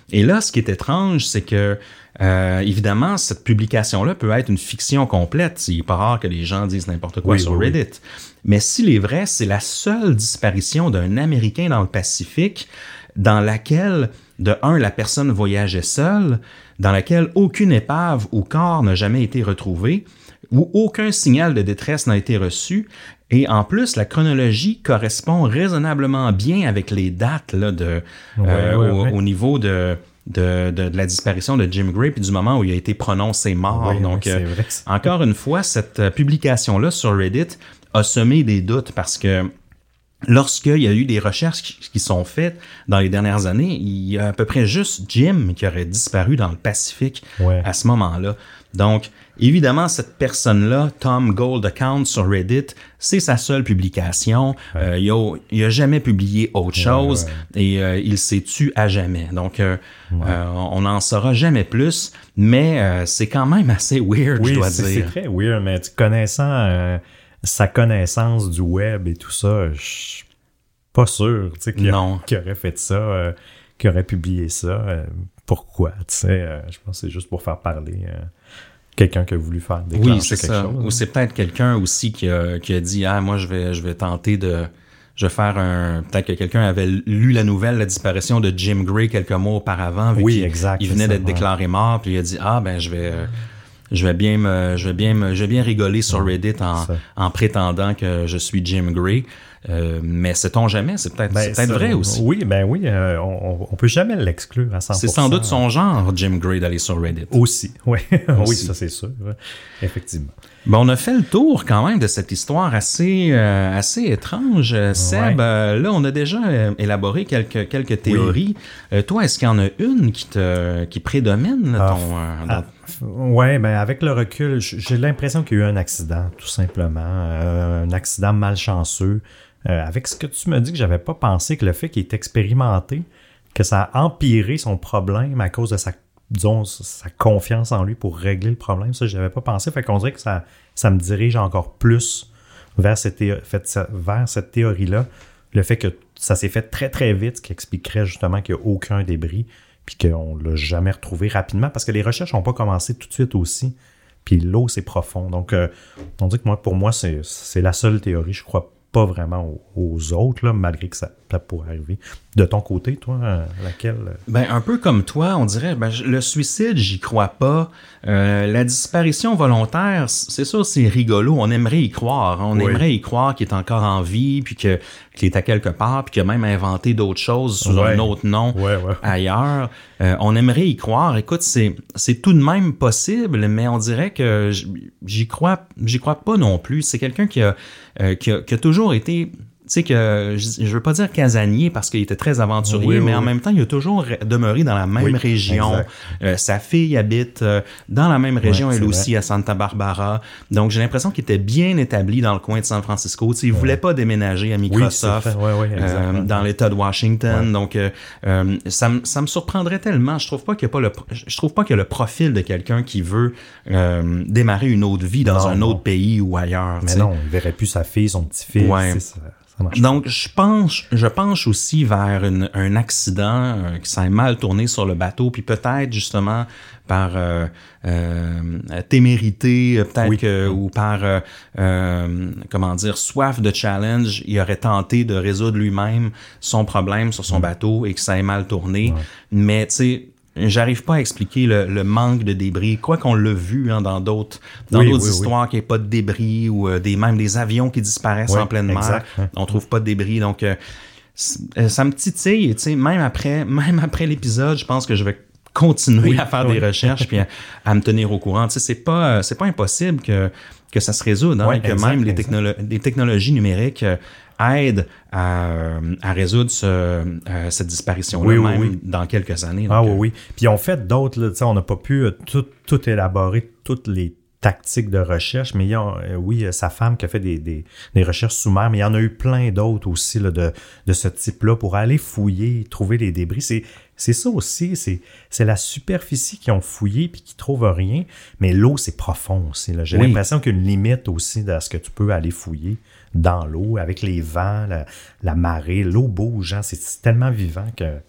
Et là, ce qui est étrange, c'est que, euh, évidemment, cette publication-là peut être une fiction complète. Il n'est pas rare que les gens disent n'importe quoi oui, sur oui, Reddit. Oui. Mais s'il est vrai, c'est la seule disparition d'un Américain dans le Pacifique dans laquelle, de un, la personne voyageait seule, dans laquelle aucune épave ou corps n'a jamais été retrouvé, où aucun signal de détresse n'a été reçu. Et en plus, la chronologie correspond raisonnablement bien avec les dates là, de, ouais, euh, ouais, au, ouais. au niveau de, de, de, de la disparition de Jim Gray puis du moment où il a été prononcé mort. Ouais, Donc, ouais, euh, vrai, encore une fois, cette publication-là sur Reddit a semé des doutes parce que lorsqu'il y a eu des recherches qui sont faites dans les dernières années, il y a à peu près juste Jim qui aurait disparu dans le Pacifique ouais. à ce moment-là. Donc, évidemment, cette personne-là, Tom Gold Account sur Reddit, c'est sa seule publication. Ouais. Euh, il a, il a jamais publié autre chose ouais, ouais. et euh, il s'est tué à jamais. Donc, euh, ouais. euh, on n'en saura jamais plus, mais euh, c'est quand même assez weird, oui, je dois c'est, dire. c'est très weird, mais connaissant euh, sa connaissance du web et tout ça, je suis pas sûr tu sais, qu'il, a, qu'il aurait fait ça, euh, qu'il aurait publié ça. Euh, pourquoi? Tu sais, euh, je pense que c'est juste pour faire parler... Euh, quelqu'un qui a voulu faire déclencher oui, c'est quelque ça. chose. Ou c'est peut-être quelqu'un aussi qui a, qui a dit « Ah, moi, je vais, je vais tenter de... Je vais faire un... » Peut-être que quelqu'un avait lu la nouvelle, la disparition de Jim Gray quelques mois auparavant. Vu oui, qu'il, exact. Il venait ça, d'être ouais. déclaré mort, puis il a dit « Ah, ben, je vais... Je vais bien me, je vais bien me, je vais bien rigoler sur Reddit en, en prétendant que je suis Jim Gray. Euh, mais sait-on jamais? C'est peut-être, ben, c'est peut-être ça, vrai aussi. Oui, ben oui, euh, on, on peut jamais l'exclure à cent pour cent. C'est sans doute son genre, Jim Gray, d'aller sur Reddit. Aussi, oui. oui, ça c'est sûr, effectivement. Bon, on a fait le tour quand même de cette histoire assez, euh, assez étrange. Seb, ouais. euh, là, on a déjà euh, élaboré quelques, quelques théories. Oui. Euh, toi, est-ce qu'il y en a une qui te qui prédomine? Ah, ton, euh, ah, oui, ben avec le recul, j'ai l'impression qu'il y a eu un accident, tout simplement. Euh, un accident malchanceux. Euh, avec ce que tu me dis que j'avais pas pensé que le fait qu'il est expérimenté, que ça a empiré son problème à cause de sa disons, sa confiance en lui pour régler le problème, ça, je n'avais pas pensé. Fait qu'on dirait que ça, ça me dirige encore plus vers cette, théo- fait, vers cette théorie-là. Le fait que ça s'est fait très, très vite, ce qui expliquerait justement qu'il n'y a aucun débris, puis qu'on ne l'a jamais retrouvé rapidement, parce que les recherches n'ont pas commencé tout de suite aussi, puis l'eau, c'est profond. Donc, euh, on dit que moi, pour moi, c'est, c'est la seule théorie, je crois pas vraiment aux, aux autres, là, malgré que ça, ça pourrait arriver. De ton côté, toi, euh, laquelle? Ben, un peu comme toi, on dirait, ben, le suicide, j'y crois pas. Euh, la disparition volontaire, c'est sûr, c'est rigolo. On aimerait y croire. On oui. aimerait y croire qu'il est encore en vie, puis que, qu'il est à quelque part, puis qu'il a même inventé d'autres choses sous ouais. un autre nom ouais, ouais. ailleurs. Euh, on aimerait y croire. Écoute, c'est, c'est tout de même possible, mais on dirait que j'y crois, j'y crois pas non plus. C'est quelqu'un qui a, euh, qui a, qui a toujours été... Tu sais que, je, je veux pas dire casanier parce qu'il était très aventurier, oui, mais oui. en même temps, il a toujours demeuré dans la même oui, région. Euh, sa fille habite euh, dans la même région, ouais, elle aussi, vrai. à Santa Barbara. Donc, j'ai l'impression qu'il était bien établi dans le coin de San Francisco. Tu sais, il ouais. voulait pas déménager à Microsoft oui, ouais, ouais, euh, dans l'État de Washington. Ouais. Donc, euh, euh, ça, ça me surprendrait tellement. Je trouve pas qu'il y a pas le, je trouve pas qu'il y a le profil de quelqu'un qui veut euh, démarrer une autre vie dans non, un non. autre pays ou ailleurs. Mais t'sais. non, il verrait plus sa fille, son petit-fils. Ouais. C'est ça. Donc, je penche, je penche aussi vers une, un accident euh, qui s'est mal tourné sur le bateau, puis peut-être justement par euh, euh, témérité, peut-être oui. que, ou par euh, euh, comment dire, soif de challenge, il aurait tenté de résoudre lui-même son problème sur son mmh. bateau et que ça ait mal tourné. Ouais. Mais tu sais, j'arrive pas à expliquer le, le manque de débris, quoi qu'on l'a vu hein, dans d'autres dans oui, d'autres oui, histoires oui. qu'il n'y ait pas de débris ou euh, des même des avions qui disparaissent oui, en pleine exact. mer, on trouve pas de débris, donc euh, ça me titille, tu sais, même après même après l'épisode, je pense que je vais continuer oui, à faire oui. des recherches puis à, à me tenir au courant. Tu sais, c'est pas c'est pas impossible que que ça se résoudre, hein, oui, et que exact, même les, technolo- les technologies numériques euh, aide à, à résoudre ce, euh, cette disparition-là, oui, même oui. dans quelques années. Ah donc, oui, oui. Puis on fait d'autres, là, on n'a pas pu euh, tout, tout élaborer, toutes les tactiques de recherche, mais il y a, euh, oui, sa femme qui a fait des, des, des recherches sous-mer, mais il y en a eu plein d'autres aussi là, de, de ce type-là pour aller fouiller, trouver les débris. C'est, c'est ça aussi, c'est, c'est la superficie qu'ils ont fouillé puis qu'ils trouvent rien, mais l'eau, c'est profond aussi. Là. J'ai oui. l'impression qu'il y a une limite aussi de ce que tu peux aller fouiller dans l'eau, avec les vents, la, la marée, l'eau bouge, hein, c'est, c'est tellement vivant que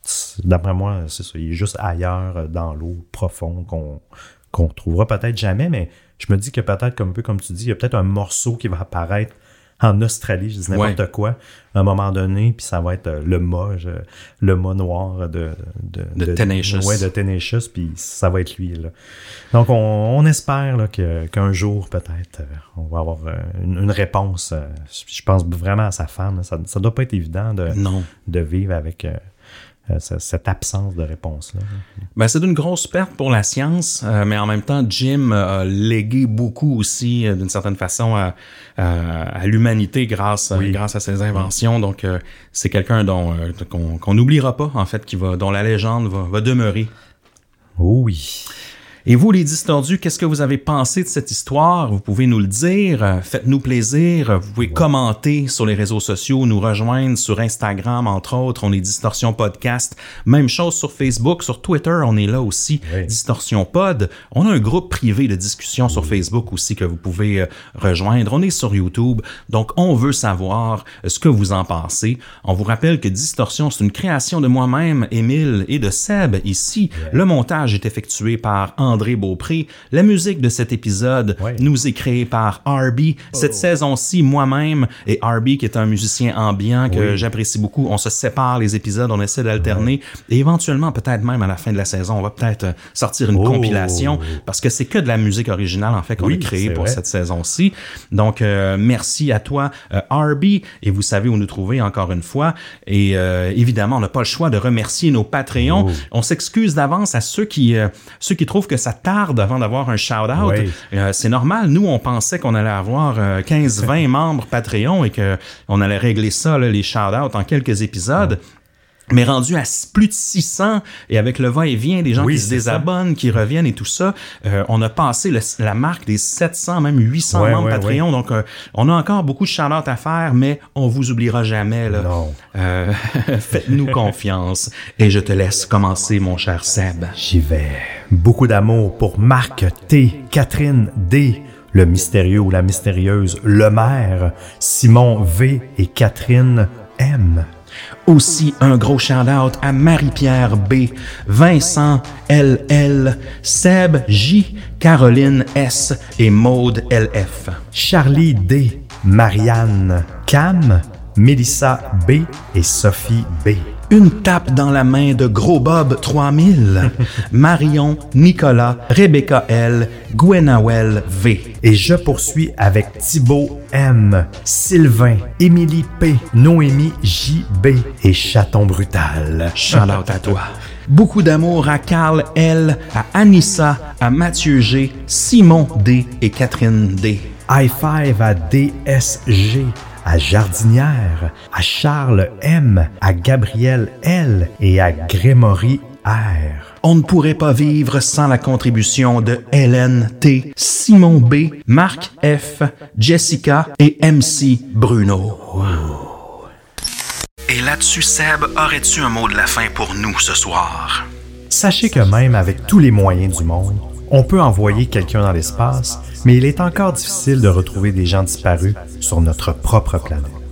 d'après moi, c'est ça. Il est juste ailleurs, dans l'eau, profond, qu'on qu'on retrouvera peut-être jamais, mais je me dis que peut-être, comme un peu comme tu dis, il y a peut-être un morceau qui va apparaître en Australie, je dis n'importe ouais. quoi, à un moment donné, puis ça va être le mât, je, le mât noir de... De, de, de Tenacious. Ouais, de Tenacious, puis ça va être lui, là. Donc, on, on espère là, que, qu'un jour, peut-être, on va avoir une, une réponse. Je pense vraiment à sa femme. Ça ne doit pas être évident de, non. de vivre avec... Euh, cette absence de réponse-là. Ben, c'est une grosse perte pour la science, euh, mais en même temps, Jim a légué beaucoup aussi, euh, d'une certaine façon, à, à, à l'humanité grâce, oui. grâce à ses inventions. Donc, euh, c'est quelqu'un dont euh, qu'on, qu'on n'oubliera pas, en fait, qui va, dont la légende va, va demeurer. Oh oui. Et vous, les distordus, qu'est-ce que vous avez pensé de cette histoire? Vous pouvez nous le dire. Faites-nous plaisir. Vous pouvez ouais. commenter sur les réseaux sociaux, nous rejoindre sur Instagram, entre autres. On est Distorsion Podcast. Même chose sur Facebook. Sur Twitter, on est là aussi. Oui. Distorsion Pod. On a un groupe privé de discussion sur Facebook aussi que vous pouvez euh, rejoindre. On est sur YouTube. Donc, on veut savoir ce que vous en pensez. On vous rappelle que Distorsion, c'est une création de moi-même, Émile, et de Seb ici. Yeah. Le montage est effectué par André André Beaupré. La musique de cet épisode ouais. nous est créée par R B. Cette oh. saison-ci, moi-même et R B, qui est un musicien ambiant que oui. j'apprécie beaucoup, on se sépare les épisodes, on essaie d'alterner. Ouais. Et éventuellement, peut-être même à la fin de la saison, on va peut-être sortir une oh. compilation parce que c'est que de la musique originale, en fait, qu'on oui, a créée pour vrai. cette saison-ci. Donc, euh, merci à toi, euh, R B. Et vous savez où nous trouver encore une fois. Et euh, évidemment, on n'a pas le choix de remercier nos Patreons. Oh. On s'excuse d'avance à ceux qui, euh, ceux qui trouvent que ça tarde avant d'avoir un shout-out. Oui. Euh, c'est normal. Nous, on pensait qu'on allait avoir euh, quinze vingt membres Patreon et qu'on allait régler ça, là, les shout-outs, en quelques épisodes. Ouais. Mais rendu à plus de six cents, et avec le va-et-vient des gens oui, qui se désabonnent, ça. qui reviennent et tout ça, euh, on a passé le, la marque des sept cents, même huit cents ouais, membres ouais, Patreon. Ouais. Donc, euh, on a encore beaucoup de shout-out à faire, mais on vous oubliera jamais. Là. Non. Euh, faites-nous confiance. Et je te laisse commencer, mon cher Seb. J'y vais. Beaucoup d'amour pour Marc T, Catherine D, le mystérieux ou la mystérieuse Lemaire, Simon V et Catherine M. Aussi, un gros shout-out à Marie-Pierre B, Vincent L L, Seb J, Caroline S et Maude L F. Charlie D, Marianne, Cam, Mélissa B et Sophie B. Une tape dans la main de Gros Bob trois mille, Marion, Nicolas, Rebecca L, Gwenawel V. Et je poursuis avec Thibaut M, Sylvain, Émilie P, Noémie J B et Chaton Brutal. Shout out à toi. Beaucoup d'amour à Carl L, à Anissa, à Mathieu G, Simon D et Catherine D. High five à D S G, à Jardinière, à Charles M, à Gabriel L et à Grémory R. On ne pourrait pas vivre sans la contribution de Hélène T, Simon B, Marc F, Jessica et M C Bruno. Wow. Et là-dessus, Seb, aurais-tu un mot de la fin pour nous ce soir? Sachez que même avec tous les moyens du monde, on peut envoyer quelqu'un dans l'espace, mais il est encore difficile de retrouver des gens disparus sur notre propre planète.